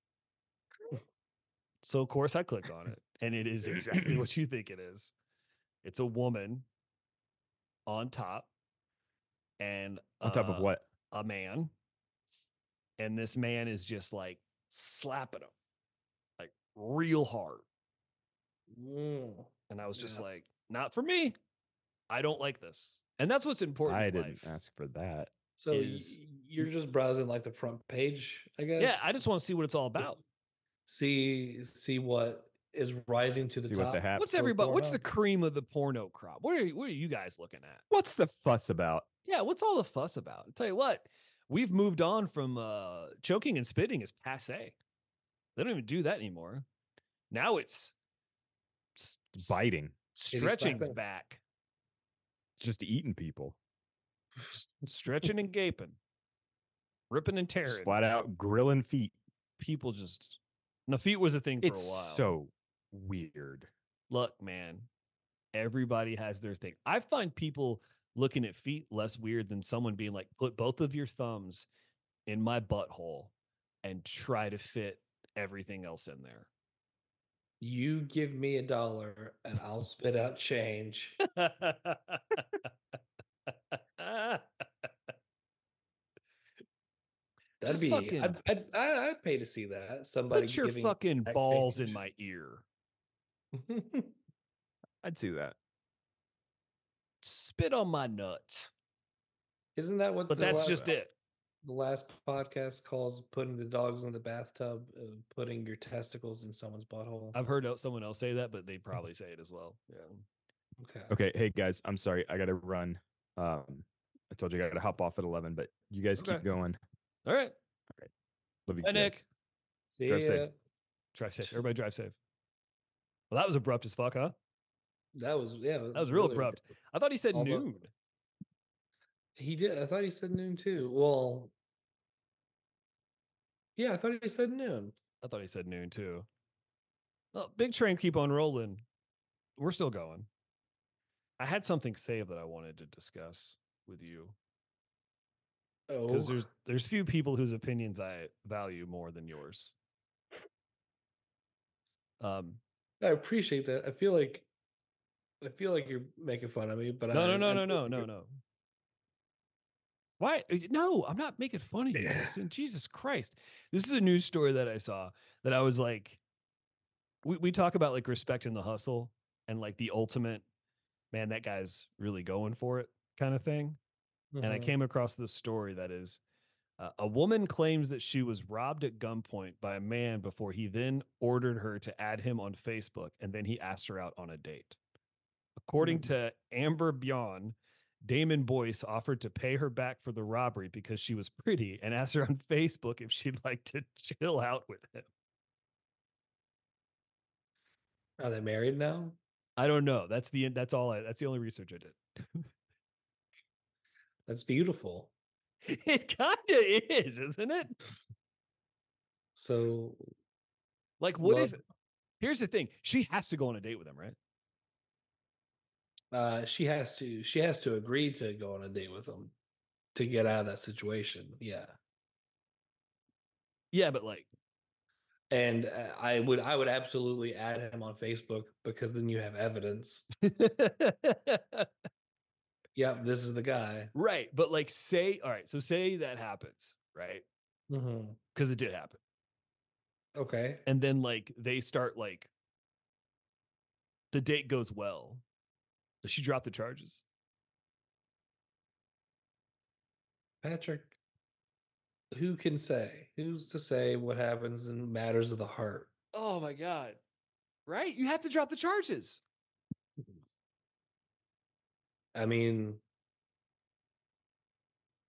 So of course I clicked on it, and it is exactly what you think it is. It's a woman on top, and On top of uh, what? a man, and this man is just like slapping him, like real hard. Mm. And I was just Yeah. like, not for me. I don't like this, and that's what's important. I in didn't life. ask for that. So y- Is- you're just browsing like the front page, I guess. Yeah, I just want to see what it's all Just about. see see what is rising to the See top. what the hap- What's for everybody? What's the porno. cream of the porno crop? What are what are you guys looking at? What's the fuss about? Yeah, what's all the fuss about? I'll tell you what, we've moved on from uh, choking and spitting is passe. They don't even do that anymore. Now it's s- s- Biting. stretching's slapping? back, Just eating people. S- stretching and gaping, ripping and Just tearing. flat out grilling feet. People just no feet was a thing for It's a while. so weird. Look, man, everybody has their thing. I find people looking at feet less weird than someone being like, put both of your thumbs in my butthole and try to fit everything else in there. You give me a dollar and I'll spit out change. That'd Just be fucking I'd, I'd, I- I'd pay to see that. Somebody put your giving fucking that balls in change. my ear. I'd see that. Spit on my nuts. Isn't that what But the that's last, just it. the last podcast calls putting the dogs in the bathtub, uh, putting your testicles in someone's butthole? I've heard el- someone else say that, but they probably say it as well. Yeah. Okay. Okay, hey guys, I'm sorry. I gotta run. Um, I told you I gotta hop off at eleven, but you guys Okay. keep going. All right. Love you Bye, guys. Nick. See Drive ya. safe. Drive safe. Everybody drive safe. Well, that was abrupt as fuck, huh? That was yeah. That was real really abrupt. I thought he said Although- noon. He did. I thought he said noon too. Well, yeah, I thought he said noon. I thought he said noon too. Well, big train keep on rolling. We're still going. I had something saved that I wanted to discuss with you Oh, because there's there's few people whose opinions I value more than yours. Um, I appreciate that. I feel like I feel like you're making fun of me, but no, I, no, no, I no, do no, think no, you're- no. Why? Uh, No, I'm not making fun of you, Tristan. Jesus Christ. This is a news story that I saw that I was like, we, we talk about like respecting the hustle and like the ultimate, man, that guy's really going for it kind of thing. And I Mhm. came across this story that is uh, a woman claims that she was robbed at gunpoint by a man before he then ordered her to add him on Facebook and then he asked her out on a date. According Mhm. to Amber Bjorn, Damon Boyce offered to pay her back for the robbery because she was pretty and asked her on Facebook if she'd like to chill out with him. Are they married now? I don't know. That's the that's all I that's the only research I did. That's beautiful. It kind of is, isn't it? So Like, what love- if? Here's the thing: she has to go on a date with him, right? uh, she has to she has to agree to go on a date with him to get out of that situation. Yeah. Yeah, but like, And uh, I would I would absolutely add him on Facebook because then you have evidence. Yep, this is the guy. right? But like, say, all right. So say that happens, right? Mhm. Because it did happen, Okay. and then like they start like the date goes well. Does she drop the charges? Patrick, who can say? Who's to say what happens in matters of the heart? Oh my god! Right? You have to drop the charges. I mean,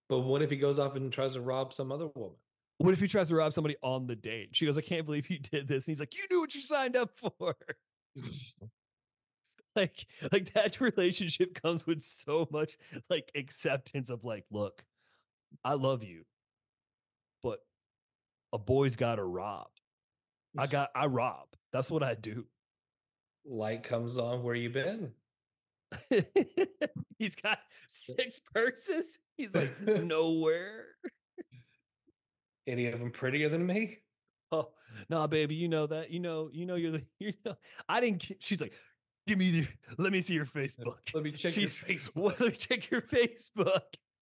But what if he goes off and tries to rob some other woman? What if he tries to rob somebody on the date? She goes, I can't believe you did this. And he's like, you knew what you signed up for. like, like that relationship comes with so much like acceptance of like, look, I love you, but a boy's got to rob. I got, I rob. That's what I do. Light comes on. Where you been? He's got six purses. He's like, nowhere. Any of them prettier than me? Oh, no, baby, you know that. You know, you know, you're the, you know, I didn't, ki- she's like, give me the, let me see your Facebook. Let me check She's, your Facebook. Let me check your Facebook.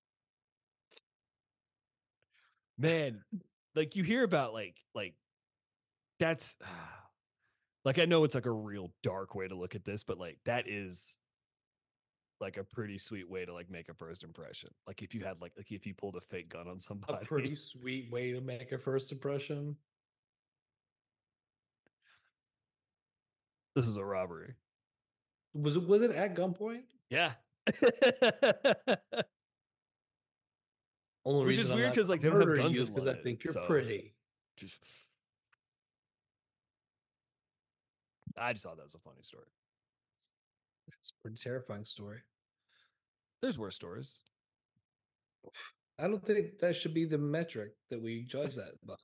Man, like you hear about like, like that's, like, I know it's like a real dark way to look at this, but like that is like a pretty sweet way to like make a first impression. Like if you had like, like if you pulled a fake gun on A somebody. pretty sweet way to make a first impression. This is a robbery. Was it was it at gunpoint? Yeah. Only Which is reason I'm weird not 'cause, like, they gonna don't have murder guns you in is 'cause I London, think you're so- pretty. Just, I just thought that was a funny story. It's a pretty terrifying story. There's worse stories. I don't think that should be the metric that we judge that by.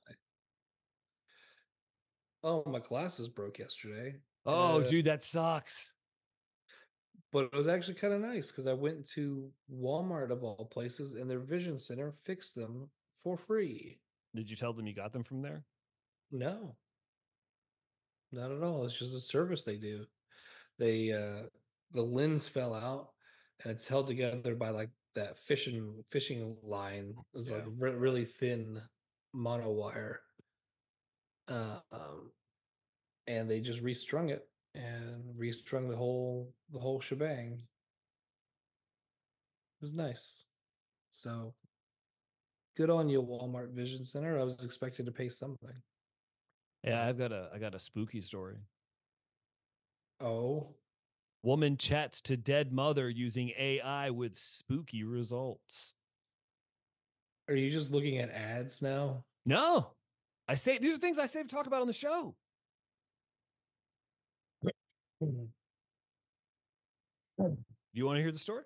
Oh, my glasses broke yesterday. Oh, Uh, dude, that sucks. But it was actually kind of nice because I went to Walmart of all places and their vision center fixed them for free. Did you tell them you got them from there? No, not at all. It's just a service they do. They uh the lens fell out and it's held together by like that fishing fishing line. It's like Yeah. re- really thin mono wire. Uh, um, and they just restrung it and restrung the whole the whole shebang. It was nice. So good on you, Walmart Vision Center. I was expecting to pay something. Yeah, I've got a I got a spooky story. Oh, Woman chats to dead mother using A I with spooky results. are you just looking at ads now? No. I say these are things I say to talk about on the show. You want to hear the story?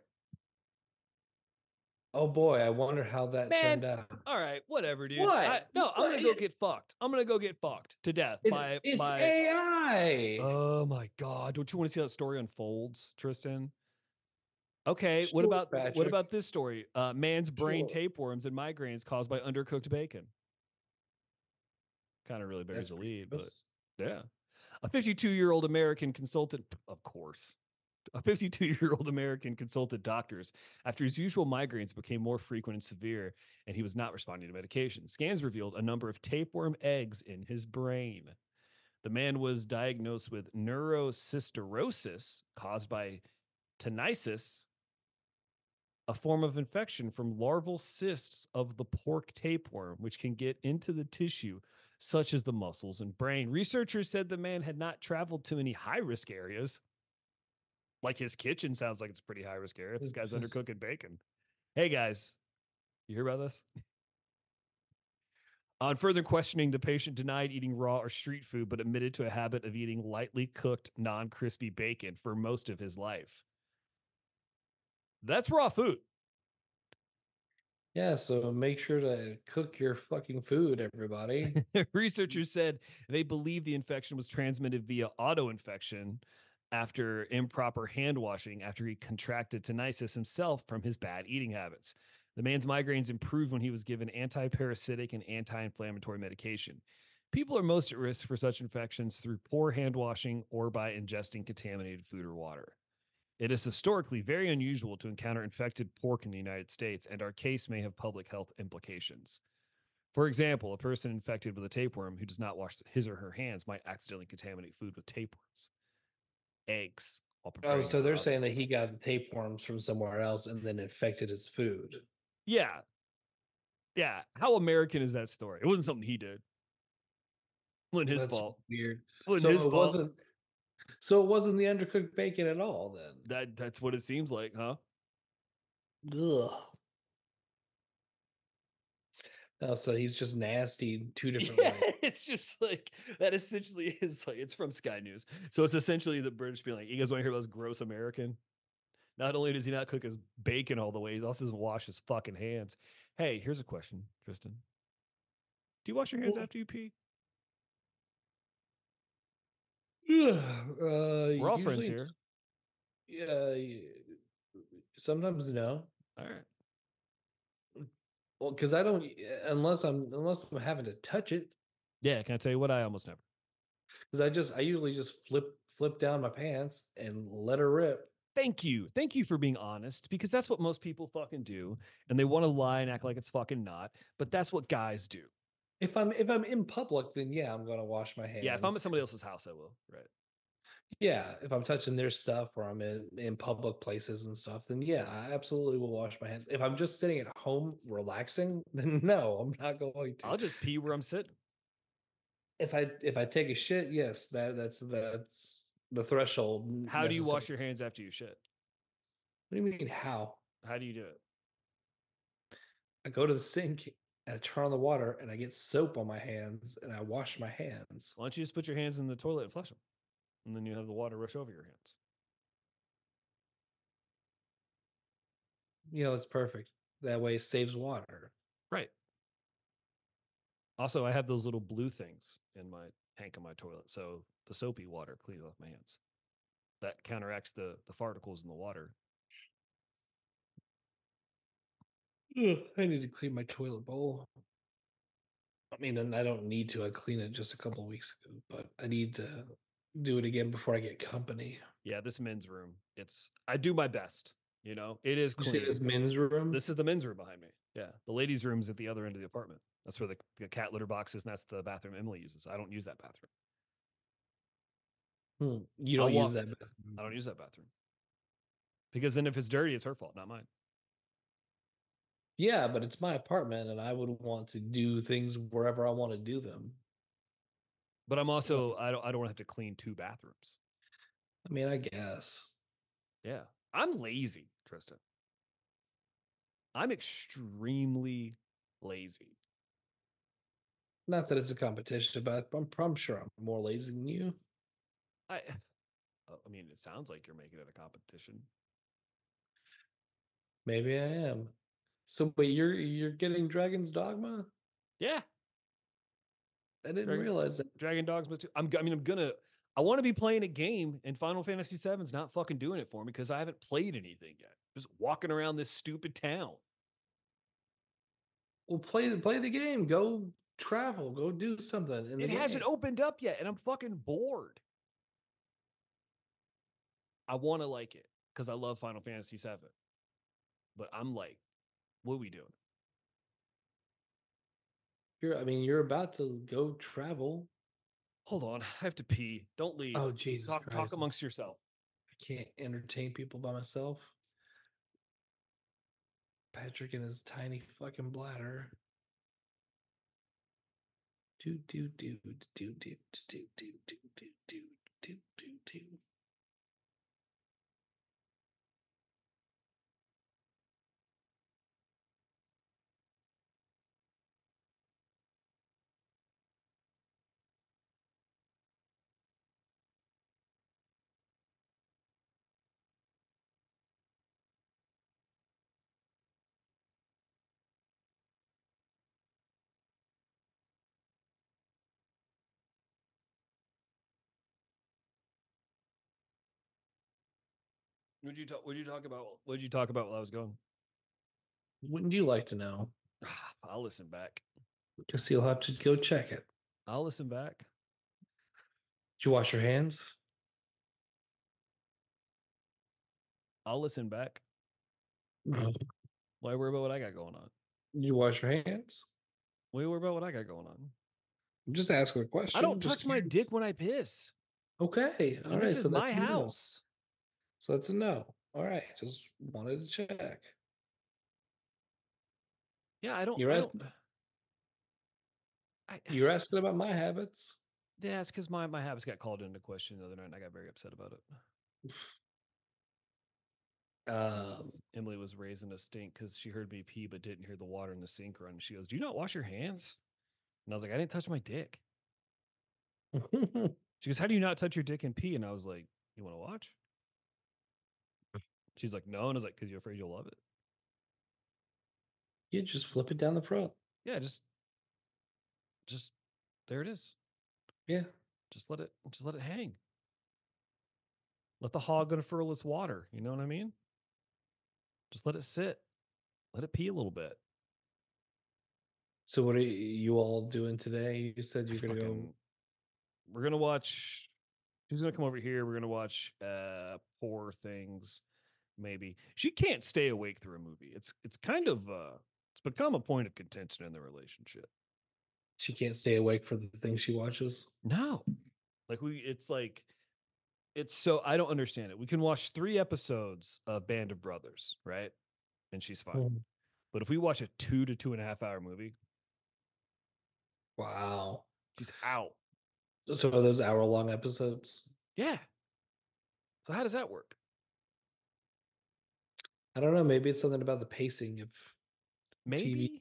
Oh boy, I wonder how that Man, turned out. All right, whatever, dude. What? I, no, I'm gonna What? go get fucked. I'm gonna go get fucked to death It's by it's by. A I. Oh my god! Don't you want to see how that story unfolds, Tristan? Okay, what Sure, about what Patrick. about this story? Uh, man's brain Sure. tapeworms and migraines caused by undercooked bacon. Kind of really bears That's the pretty lead, but gross. yeah. A fifty-two-year-old American consultant, of course. A fifty-two-year-old American consulted doctors after his usual migraines became more frequent and severe, and he was not responding to medication. Scans revealed a number of tapeworm eggs in his brain. The man was diagnosed with neurocystirosis caused by tinnitus, a form of infection from larval cysts of the pork tapeworm, which can get into the tissue, such as the muscles and brain. Researchers said the man had not traveled to any high-risk areas. Like his kitchen sounds like it's a pretty high-risk area. This guy's undercooking bacon. Hey, guys, you hear about this? On further questioning, the patient denied eating raw or street food, but admitted to a habit of eating lightly cooked, non-crispy bacon for most of his life. That's raw food. Yeah, so make sure to cook your fucking food, everybody. Researchers said they believe the infection was transmitted via auto-infection after improper hand washing after he contracted tinnitus himself from his bad eating habits. The man's migraines improved when he was given anti-parasitic and anti-inflammatory medication. People are most at risk for such infections through poor hand washing or by ingesting contaminated food or water. It is historically very unusual to encounter infected pork in the United States, and our case may have public health implications. For example, a person infected with a tapeworm who does not wash his or her hands might accidentally contaminate food with tapeworms. Eggs. while Oh, preparing so it for they're saying that others. he got tapeworms from somewhere else and then infected his food. Yeah. Yeah. How American is that story? It wasn't something he did. It wasn't his That's fault. weird. It wasn't So his it fault. wasn't. So it wasn't the undercooked bacon at all, then. That that's what it seems like, huh? Ugh. Oh, so he's just nasty in two different Yeah, ways. it's just like that essentially is like it's from Sky News. So it's essentially the British being like, you guys want to hear about this gross American? Not only does he not cook his bacon all the way, he also doesn't wash his fucking hands. Hey, here's a question, Tristan. Do you wash your hands Well, after you pee? uh, We're all friends usually, here. yeah. Sometimes no. All right. Well, because I don't unless I'm unless I'm having to touch it. Yeah, can I tell you what? I almost never. Because I just I usually just flip flip down my pants and let her rip. Thank you. Thank you for being honest because that's what most people fucking do. And they want to lie and act like it's fucking not. But that's what guys do. If I'm if I'm in public, then yeah, I'm gonna wash my hands. Yeah, if I'm at somebody else's house, I will. Right. Yeah, if I'm touching their stuff or I'm in, in public places and stuff, then yeah, I absolutely will wash my hands. If I'm just sitting at home relaxing, then no, I'm not going to. I'll just pee where I'm sitting. If I if I take a shit, yes, that that's that's the threshold. How do you wash necessary. your hands after you shit? What do you mean how? How do you do it? I go to the sink and I turn on the water and I get soap on my hands and I wash my hands. Why don't you just put your hands in the toilet and flush them? And then you have the water rush over your hands. You know, it's perfect. That way it saves water. Right. Also, I have those little blue things in my tank of my toilet. So the soapy water cleans off my hands. That counteracts the, the particles in the water. Ugh, I need to clean my toilet bowl. I mean, and I don't need to. I cleaned it just a couple of weeks ago, but I need to do it again before I get company. Yeah, this men's room. It's I do my best. You know, it is You clean. see this men's room? This is the men's room behind me. Yeah, the ladies' room's at the other end of the apartment. That's where the, the cat litter box is, and that's the bathroom Emily uses. I don't use that bathroom. Hmm, You I'll don't walk- use that bathroom. I don't use that bathroom because then if it's dirty, it's her fault, not mine. Yeah, but it's my apartment, and I would want to do things wherever I want to do them. But I'm also I don't I don't want to have to clean two bathrooms. I mean, I guess. Yeah, I'm lazy, Tristan. I'm extremely lazy. Not that it's a competition, but I'm, I'm sure I'm more lazy than you. I I mean, it sounds like you're making it a competition. Maybe I am. So, but you're you're getting Dragon's Dogma? Yeah, I didn't Dragon- realize that. Dragon Dogma two. I'm. g- I mean, I'm gonna. I want to be playing a game, and Final Fantasy seven's not fucking doing it for me because I haven't played anything yet. Just walking around this stupid town. Well, play the play the game. Go travel. Go do something. In the It hasn't game. opened up yet, and I'm fucking bored. I want to like it because I love Final Fantasy seven, but I'm like, what are we doing? You're. I mean, you're about to go travel. Hold on, I have to pee. Don't leave. Oh Jesus talk, Christ! talk amongst yourself. I can't entertain people by myself. Patrick and his tiny fucking bladder. Do do do do do do do do do do do do do do. Would you talk? Would you talk about? Would you talk about while I was going? Wouldn't you like to know? I'll listen back. Guess you'll have to go check it. I'll listen back. Did you wash your hands? I'll listen back. Did Why worry about what I got going on? you wash your hands? Why worry about what I got going on? I'm just asking a question. I don't just touch my curious. dick when I piss. Okay. All And right. this is so that's my a no. house. So that's a no. All right. Just wanted to check. Yeah, I don't. You're I asking. don't I, You're asking about my habits. yeah, it's because my my habits got called into question the other night, and I got very upset about it. Um, Emily was raising a stink because she heard me pee but didn't hear the water in the sink run. She goes, "Do you not wash your hands?" And I was like, "I didn't touch my dick." She goes, "How do you not touch your dick and pee?" And I was like, "You want to watch?" She's like, "No." And I was like, "Because you're afraid you'll love it." you just flip it down the front. Yeah, just, just there it is. Yeah. Just let it, just let it hang. Let the hog unfurl its water. You know what I mean? Just let it sit. Let it pee a little bit. So what are you all doing today? You said I you're gonna go. fucking- We're gonna watch. She's gonna come over here. We're gonna watch uh Poor Things. Maybe she can't stay awake through a movie. It's it's kind of uh it's become a point of contention in the relationship. She can't stay awake for the things she watches. No, like we, it's like it's so I don't understand it. We can watch three episodes of Band of Brothers, right? And she's fine. Mhm. But if we watch a two to two and a half hour movie, Wow. she's out. So are those hour long episodes? Yeah. So how does that work? I don't know. Maybe it's something about the pacing of Maybe. T V.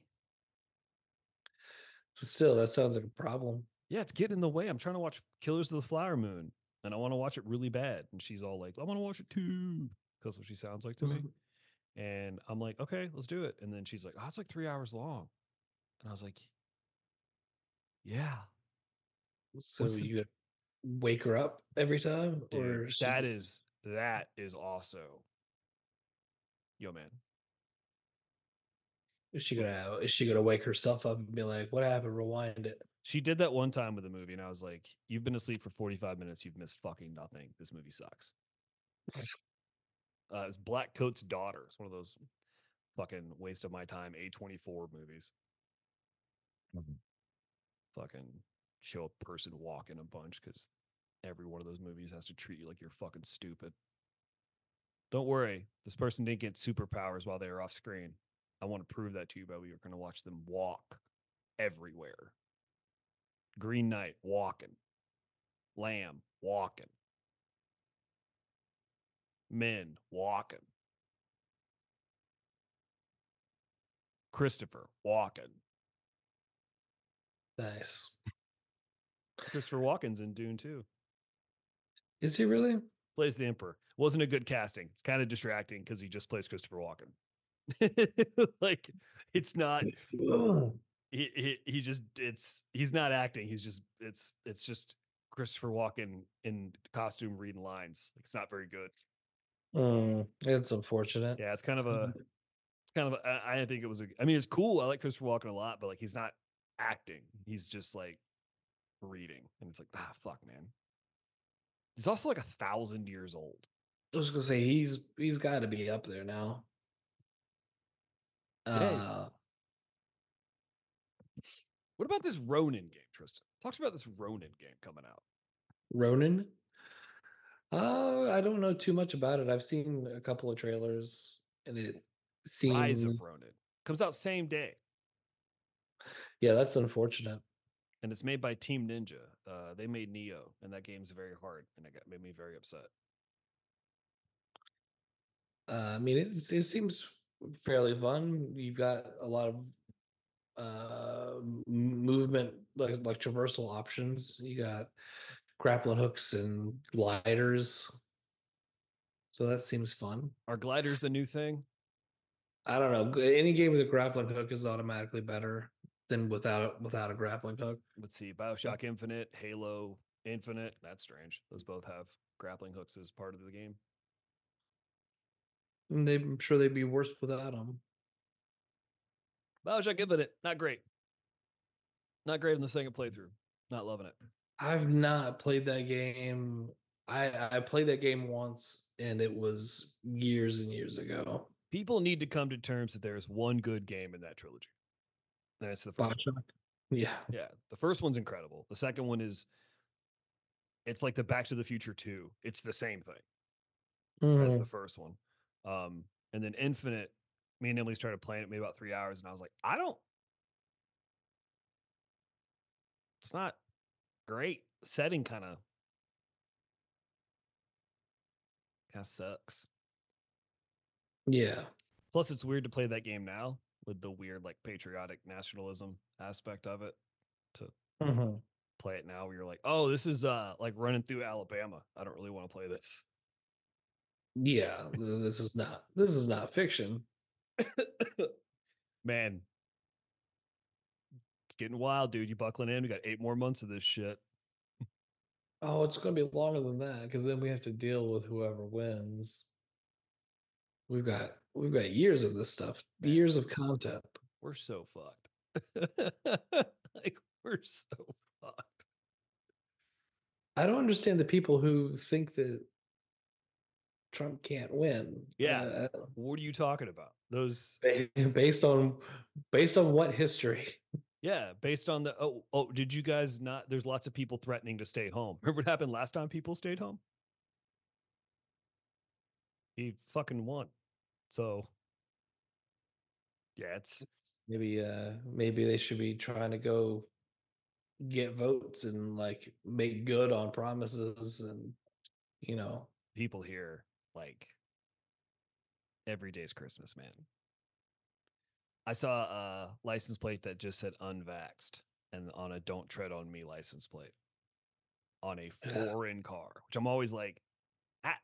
Still, that sounds like a problem. Yeah, it's getting in the way. I'm trying to watch Killers of the Flower Moon, and I want to watch it really bad. And she's all like, "I want to watch it too." That's what she sounds like to me. Mhm. And I'm like, "Okay, let's do it." And then she's like, "Oh, it's like three hours long." And I was like, "Yeah, So what's the you gotta wake her up every time, dude? or she, That is that is also, yo, man. is she What's gonna is she gonna wake herself up and be like, "What happened? Rewind it." She did that one time with the movie, and I was like, "You've been asleep for forty-five minutes. You've missed fucking nothing. This movie sucks." Uh, it's Black Coat's Daughter. It's one of those fucking waste of my time A twenty-four movies. Mhm. Fucking show a person walking a bunch because every one of those movies has to treat you like you're fucking stupid. Don't worry, this person didn't get superpowers while they were off screen. I want to prove that to you, but we are going to watch them walk everywhere. Green Knight walking, Lamb walking, Men walking, Christopher walking. Nice. Christopher Walken's in Dune too. Is he really? Plays the Emperor. Wasn't a good casting. It's kind of distracting because he just plays Christopher Walken. Like it's not Ugh. he, he he just it's he's not acting. He's just it's it's just Christopher Walken in costume reading lines. It's not very good. Mm, it's unfortunate. Yeah, it's kind of a it's kind of a, I, I didn't think it was a I mean it's cool. I like Christopher Walken a lot, but like he's not acting. He's just like reading. And it's like, ah fuck, man. He's also like a thousand years old. I was gonna say he's he's got to be up there now. Yeah, he's- Uh, What about this Ronin game, Tristan? Talk about this Ronin game coming out. Ronin. Uh, I don't know too much about it. I've seen a couple of trailers, and it Rise seems of Ronin comes out same day, yeah, that's unfortunate. and it's made by Team Ninja. Uh, they made Neo, and that game's very hard, and it got, made me very upset. Uh, I mean, it it seems fairly fun. You've got a lot of uh m- movement, like like traversal options. You got grappling hooks and gliders, so that seems fun. Are gliders the new thing? I don't know. g- Any game with a grappling hook is automatically better than without without a grappling hook. Let's see, Bioshock Infinite, Halo Infinite. That's strange. Those both have grappling hooks as part of the game. And they, I'm sure they'd be worse without them. Bioshock Infinite, not great. Not great in the second playthrough. Not loving it. I've not played that game. I I played that game once, and it was years and years ago. People need to come to terms that there's one good game in that trilogy. And it's the first one. Bioshock. Yeah. Yeah. The first one's incredible. The second one is it's like the Back to the Future two. It's the same thing as the Mhm. first one. Um, and then Infinite, me and Emily started playing it maybe about three hours, and I was like, I don't it's not great. Setting kind of kind of sucks. Yeah. Plus, it's weird to play that game now with the weird like patriotic nationalism aspect of it. To Mhm. play it now, where you're like, oh, this is uh like running through Alabama. I don't really want to play this. Yeah, th- this is not this is not fiction. Man, it's getting wild, dude. You buckling in? We got eight more months of this shit. Oh, it's going to be longer than that because then we have to deal with whoever wins. We've got we've got years of this stuff, Man. years of content. We're so fucked. Like we're so fucked. I don't understand the people who think that Trump can't win. Yeah. Uh, What are you talking about? Those ba- based on based on what history? Yeah, based on the oh oh, did you guys not? There's lots of people threatening to stay home. Remember what happened last time people stayed home? He fucking won. So yeah, it's Maybe uh maybe they should be trying to go get votes and like make good on promises and you know. people here like every day's Christmas, man. I saw a license plate that just said unvaxxed and on a don't tread on me license plate on a Yeah. foreign car, which I'm always like, ah.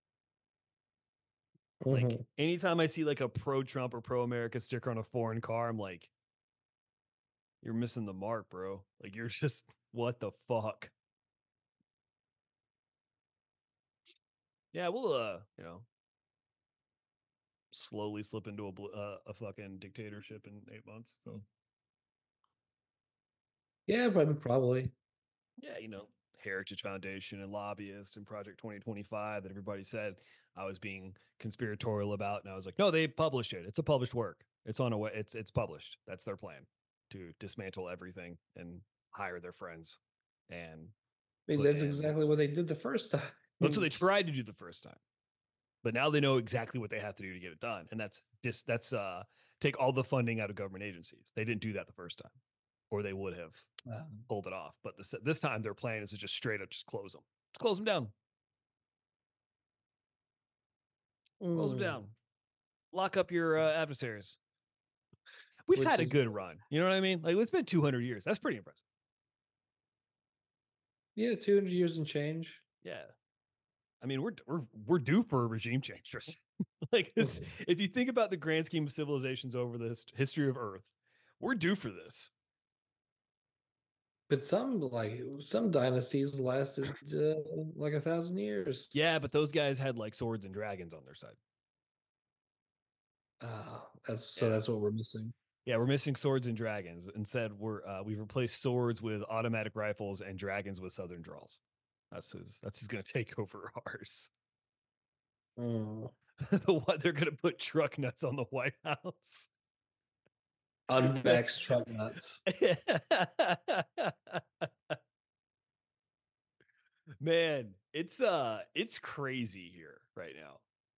Like Mhm. anytime I see like a pro Trump or pro America sticker on a foreign car, I'm like, you're missing the mark, bro. Like you're just what the fuck. Yeah, we'll uh, you know, slowly slip into a bl- uh, a fucking dictatorship in eight months. So Yeah, probably probably. yeah, you know, Heritage Foundation and lobbyists and Project twenty twenty-five that everybody said I was being conspiratorial about, and I was like, no, they published it. It's a published work. It's on a way. It's it's published. That's their plan to dismantle everything and hire their friends and I mean, put that's in- exactly what they did the first time. That's what they tried to do the first time. But now they know exactly what they have to do to get it done. And that's dis, that's uh take all the funding out of government agencies. They didn't do that the first time. Or they would have Um, pulled it off. But this this time their plan is to just straight up just close them. Just close them down. Close them mm, down. Lock up your uh, adversaries. We've Which had a is- good run. You know what I mean? Like it's been two hundred years. That's pretty impressive. Yeah, two hundred years and change. Yeah. I mean, we're we're we're due for a regime change. Tristan. Like this, if you think about the grand scheme of civilizations over the hist- history of Earth, we're due for this. But some like some dynasties lasted uh, like a thousand years. Yeah, but those guys had like swords and dragons on their side. uh, that's so Yeah. that's what we're missing. Yeah, we're missing swords and dragons. Instead, we're uh, we've replaced swords with automatic rifles and dragons with southern draws. That's who's that's who's gonna take over ours. Mm. The what they're gonna put truck nuts on the White House. Unvaxxed truck nuts. Man, it's uh it's crazy here right now.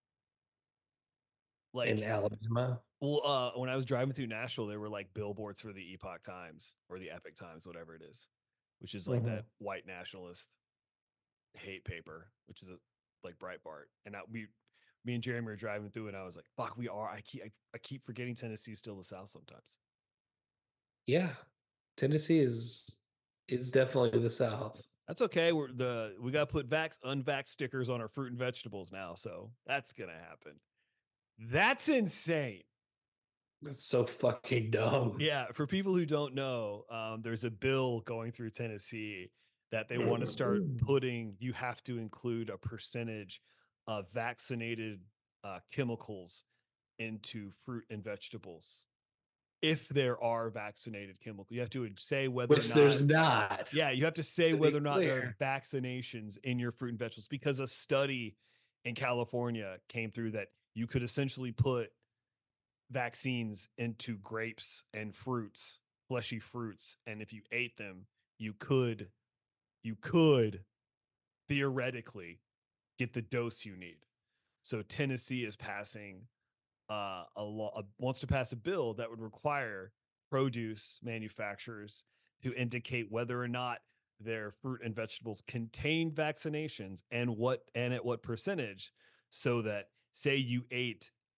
Like In Alabama. well, uh when I was driving through Nashville, there were like billboards for the Epoch Times or the Epic Times, whatever it is, which is like Mhm. that white nationalist hate paper, which is a like Breitbart. And I, we me and Jeremy were driving through and I was like, fuck, we are. I keep I, I keep forgetting Tennessee's still the South sometimes. Yeah, Tennessee is is definitely the South. That's okay. We're the we got to put vax unvax stickers on our fruit and vegetables now, so that's gonna happen. That's insane. That's so fucking dumb. Yeah, for people who don't know, um, there's a bill going through Tennessee that they want to start putting. You have to include a percentage of vaccinated uh, chemicals into fruit and vegetables. If there are vaccinated chemicals, you have to say whether Which or not there's not. Yeah, you have to say To be whether or not there clear. are vaccinations in your fruit and vegetables because a study in California came through that you could essentially put vaccines into grapes and fruits, fleshy fruits, and if you ate them, you could you could theoretically get the dose you need. So Tennessee is passing uh, a law wants to pass a bill that would require produce manufacturers to indicate whether or not their fruit and vegetables contain vaccinations and what and at what percentage, so that say you ate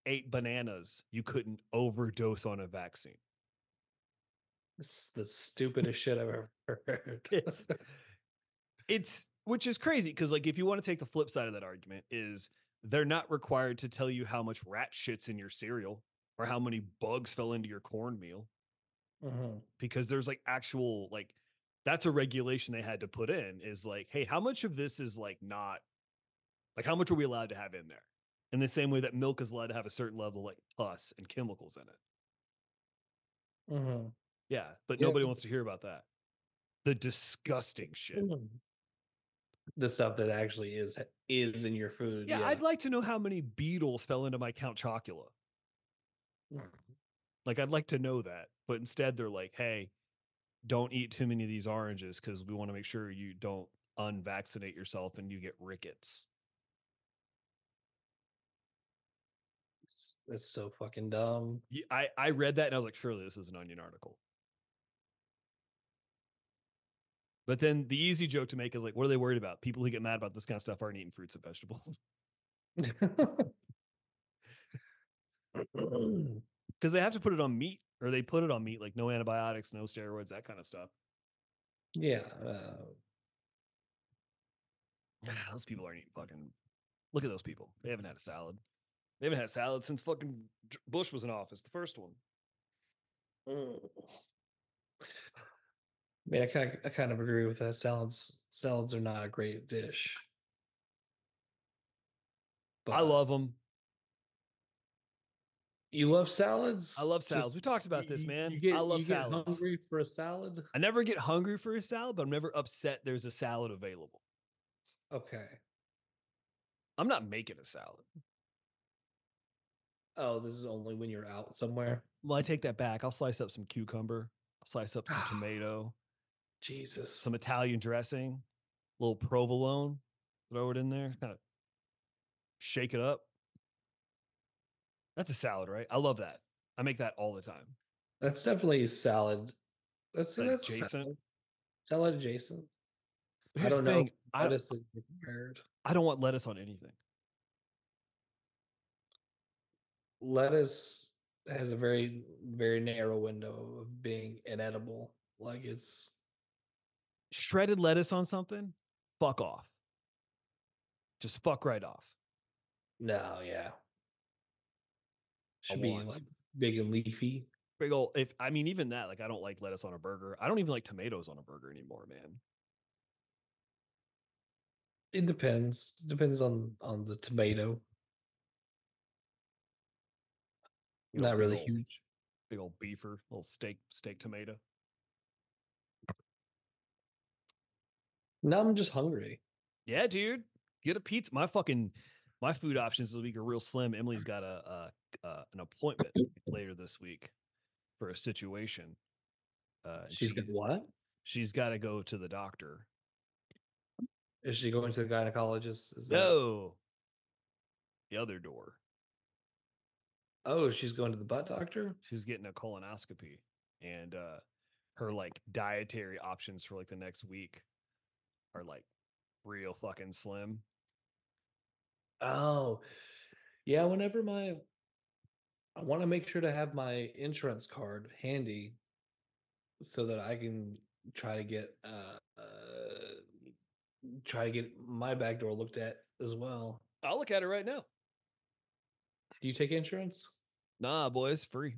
ate bananas, you couldn't overdose on a vaccine. It's the stupidest shit I've ever heard. It's it's which is crazy because like if you want to take the flip side of that argument is they're not required to tell you how much rat shit's in your cereal or how many bugs fell into your cornmeal Mhm. because there's like actual like that's a regulation they had to put in is like, hey, how much of this is like not like how much are we allowed to have in there? In the same way that milk is allowed to have a certain level of like pus and chemicals in it. Mhm. Yeah, but Yeah. nobody wants to hear about that. The disgusting shit. Mhm. The stuff that actually is is in your food. Yeah, Yeah. I'd like to know how many beetles fell into my Count Chocula. Like, I'd like to know that. But instead, they're like, hey, don't eat too many of these oranges because we want to make sure you don't unvaccinate yourself and you get rickets. It's, it's so fucking dumb. Ye- I, I read that and I was like, surely this is an Onion article. But then the easy joke to make is like, what are they worried about? People who get mad about this kind of stuff aren't eating fruits and vegetables. Because they have to put it on meat or they put it on meat, like no antibiotics, no steroids, that kind of stuff. Yeah. Uh, Those people aren't eating fucking. Look at those people. They haven't had a salad. They haven't had salad since fucking J- Bush was in office, the first one. mm. I mean, I kind of, I kind of agree with that. Salads, salads are not a great dish. But I love them. you love salads. I love Just- salads. We talked about this, you- man. You get, I love you get salads. hungry for a salad. I never get hungry for a salad, but I'm never upset there's a salad available. Okay. I'm not making a salad. Oh, this is only when you're out somewhere. Well, I take that back. I'll slice up some cucumber, I'll slice up some tomato, Jesus. some Italian dressing, a little provolone, throw it in there, kind of shake it up. That's a salad, right? I love that. I make that all the time. That's definitely salad. That's that's Adjacent. salad. Salad adjacent. But I here's don't the know. thing. if I, lettuce is prepared. I don't want lettuce on anything. Lettuce has a very very narrow window of being inedible. Like it's Shredded lettuce on something, fuck off. Just fuck right off. no, yeah. Should be want- like big and leafy. Big ol' if I mean even that, like I don't like lettuce on a burger. I don't even like tomatoes on a burger anymore, man. It depends. Depends on on the tomato. You know, Not big really ol'- huge. Big old beefer, little steak, steak tomato. Now I'm just hungry. Yeah, dude. Get a pizza. My fucking my food options this week are real slim. Emily's got a, a uh, an appointment later this week for a situation. Uh, and She's she, got what? she's got to go to the doctor. Is she going to the gynecologist? Is that No, the other door. oh, she's going to the butt doctor? She's getting a colonoscopy, and uh, her like dietary options for like the next week are like real fucking slim. Oh, yeah. Whenever my, I want to make sure to have my insurance card handy so that I can try to get, uh, uh try to get my back door looked at as well. I'll look at it right now. Do you take insurance? Nah, boys, free.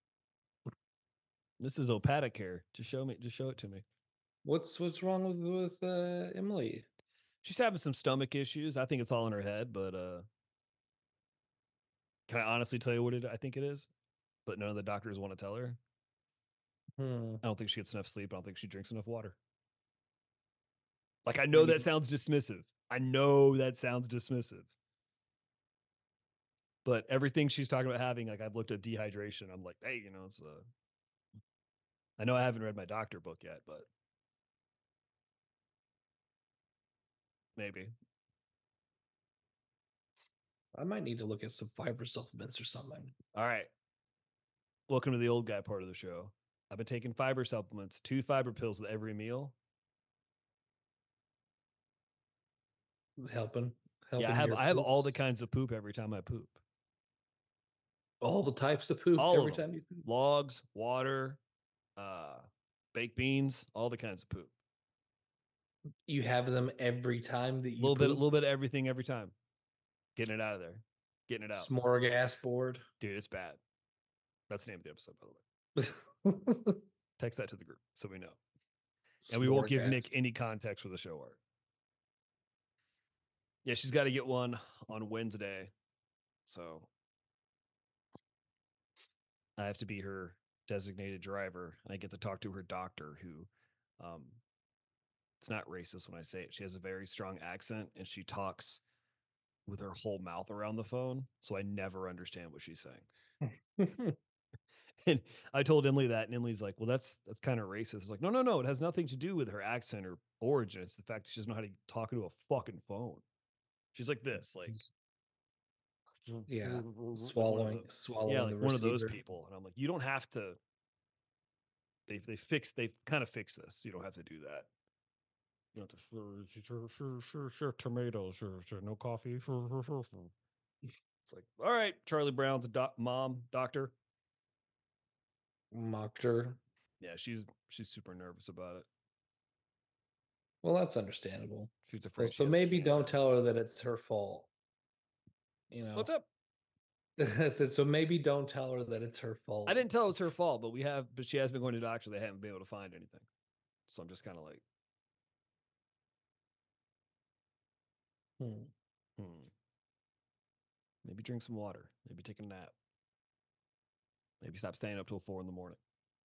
This is Opatacare. Just show me. Just show it to me. What's what's wrong with with uh, Emily? She's having some stomach issues. I think it's all in her head, but uh can I honestly tell you what it I think it is? But none of the doctors want to tell her. Hmm. I don't think she gets enough sleep. I don't think she drinks enough water. Like I know Yeah. that sounds dismissive. I know that sounds dismissive. But everything she's talking about having, like I've looked at dehydration. I'm like, hey, you know, it's uh I know I haven't read my doctor book yet, but maybe. I might need to look at some fiber supplements or something. All right. Welcome to the old guy part of the show. I've been taking fiber supplements, two fiber pills with every meal. Helping, helping. Yeah, I have your I have all the poops. kinds of poop every time I poop. All the types of poop All every of them. time you poop. Logs, water, uh, baked beans, all the kinds of poop. You have them every time that A you little bit, a poop? little bit of everything every time. Getting it out of there. Getting it out. Smorgasbord. Dude, it's bad. That's the name of the episode, by the way. Text that to the group so we know. And we won't give Nick Smorgas- any context for the show art. Yeah, she's got to get one on Wednesday. So I have to be her designated driver. I get to talk to her doctor who um it's not racist when I say it. She has a very strong accent and she talks with her whole mouth around the phone. So I never understand what she's saying. And I told Emily that, and Emily's like, well, that's that's kind of racist. It's like, no, no, no. It has nothing to do with her accent or origin. It's the fact that she doesn't know how to talk into a fucking phone. She's like this, like Yeah, one of swallowing, the- swallowing yeah, the like one of those receiver. people. And I'm like, you don't have to. They they fix they've kind of fixed this. You don't have to do that. You don't have to sure sure sure sure, sure tomatoes sure sure no coffee. Sure, sure, sure, sure. It's like, all right, Charlie Brown's a doc- mom doctor. Mocked her. Yeah, she's she's super nervous about it. Well, that's understandable. She's So, afraid. she so has maybe cancer. don't tell her that it's her fault. You know, What's up? I said, so maybe don't tell her that it's her fault. I didn't tell her it's her fault, but we have, but she has been going to doctor. They haven't been able to find anything. So I'm just kind of like, Hmm. hmm. Maybe drink some water. Maybe take a nap. Maybe stop staying up till four in the morning.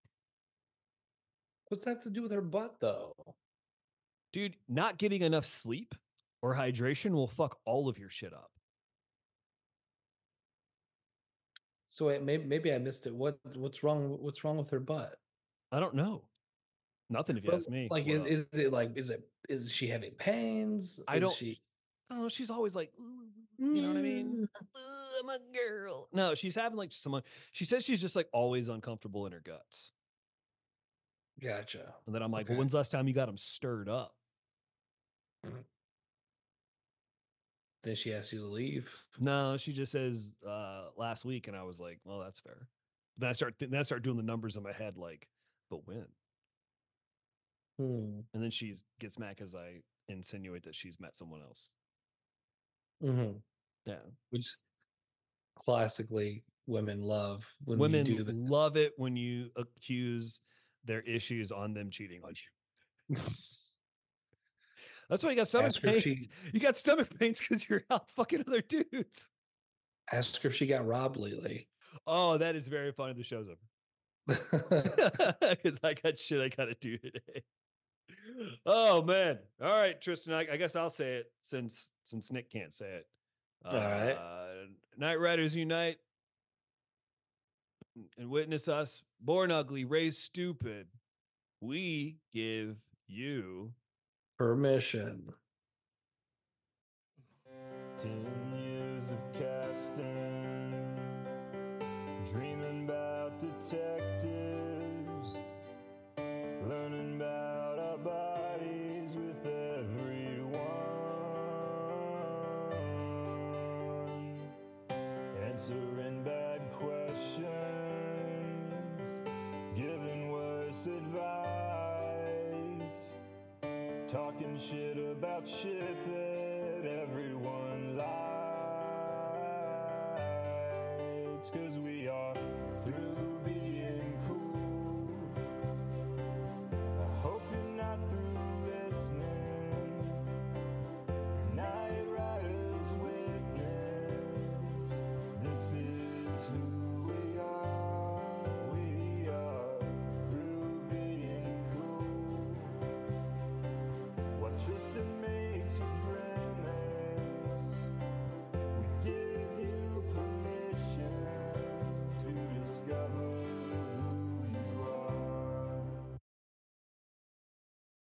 What's that have to do with her butt, though? Dude, not getting enough sleep or hydration will fuck all of your shit up. So it, maybe maybe I missed it. What what's wrong? What's wrong with her butt? I don't know. Nothing if you Well, ask me. Like, What is, up? is it like is it is she having pains? I Is don't- She, I don't know. She's always like, "Ooh," you know what I mean? "Ooh, I'm a girl. No, she's having like someone. She says she's just like always uncomfortable in her guts. Gotcha. And then I'm like, Okay. well, when's the last time you got them stirred up? Then she asks you to leave. No, she just says uh, last week, and I was like, well, that's fair. Then I start then I start doing the numbers in my head, like, but when? Hmm. And then she gets mad because I insinuate that she's met someone else. Mm-hmm. Yeah, Which classically women love when women you do that. love it when you accuse their issues on them cheating on you. That's why you got stomach Ask her if pains. she- You got stomach pains because you're out fucking other dudes. Ask her if she got robbed lately. Oh, that is very funny. The show's over. Because I got shit I gotta do today. Oh man! All right, Tristan. I, I guess I'll say it since since Nick can't say it. All right. Uh, Night Riders Unite and witness us born ugly, raised stupid. We give you Permission. Ten years of casting, dreaming about detectives, learning about our bodies with everyone, answering bad questions, giving worse advice, talking shit about shit that everyone likes, 'cause we are through being cool. I hope you're not through listening. Night Riders Witness, this is who we are. We are through being cool. What Tristan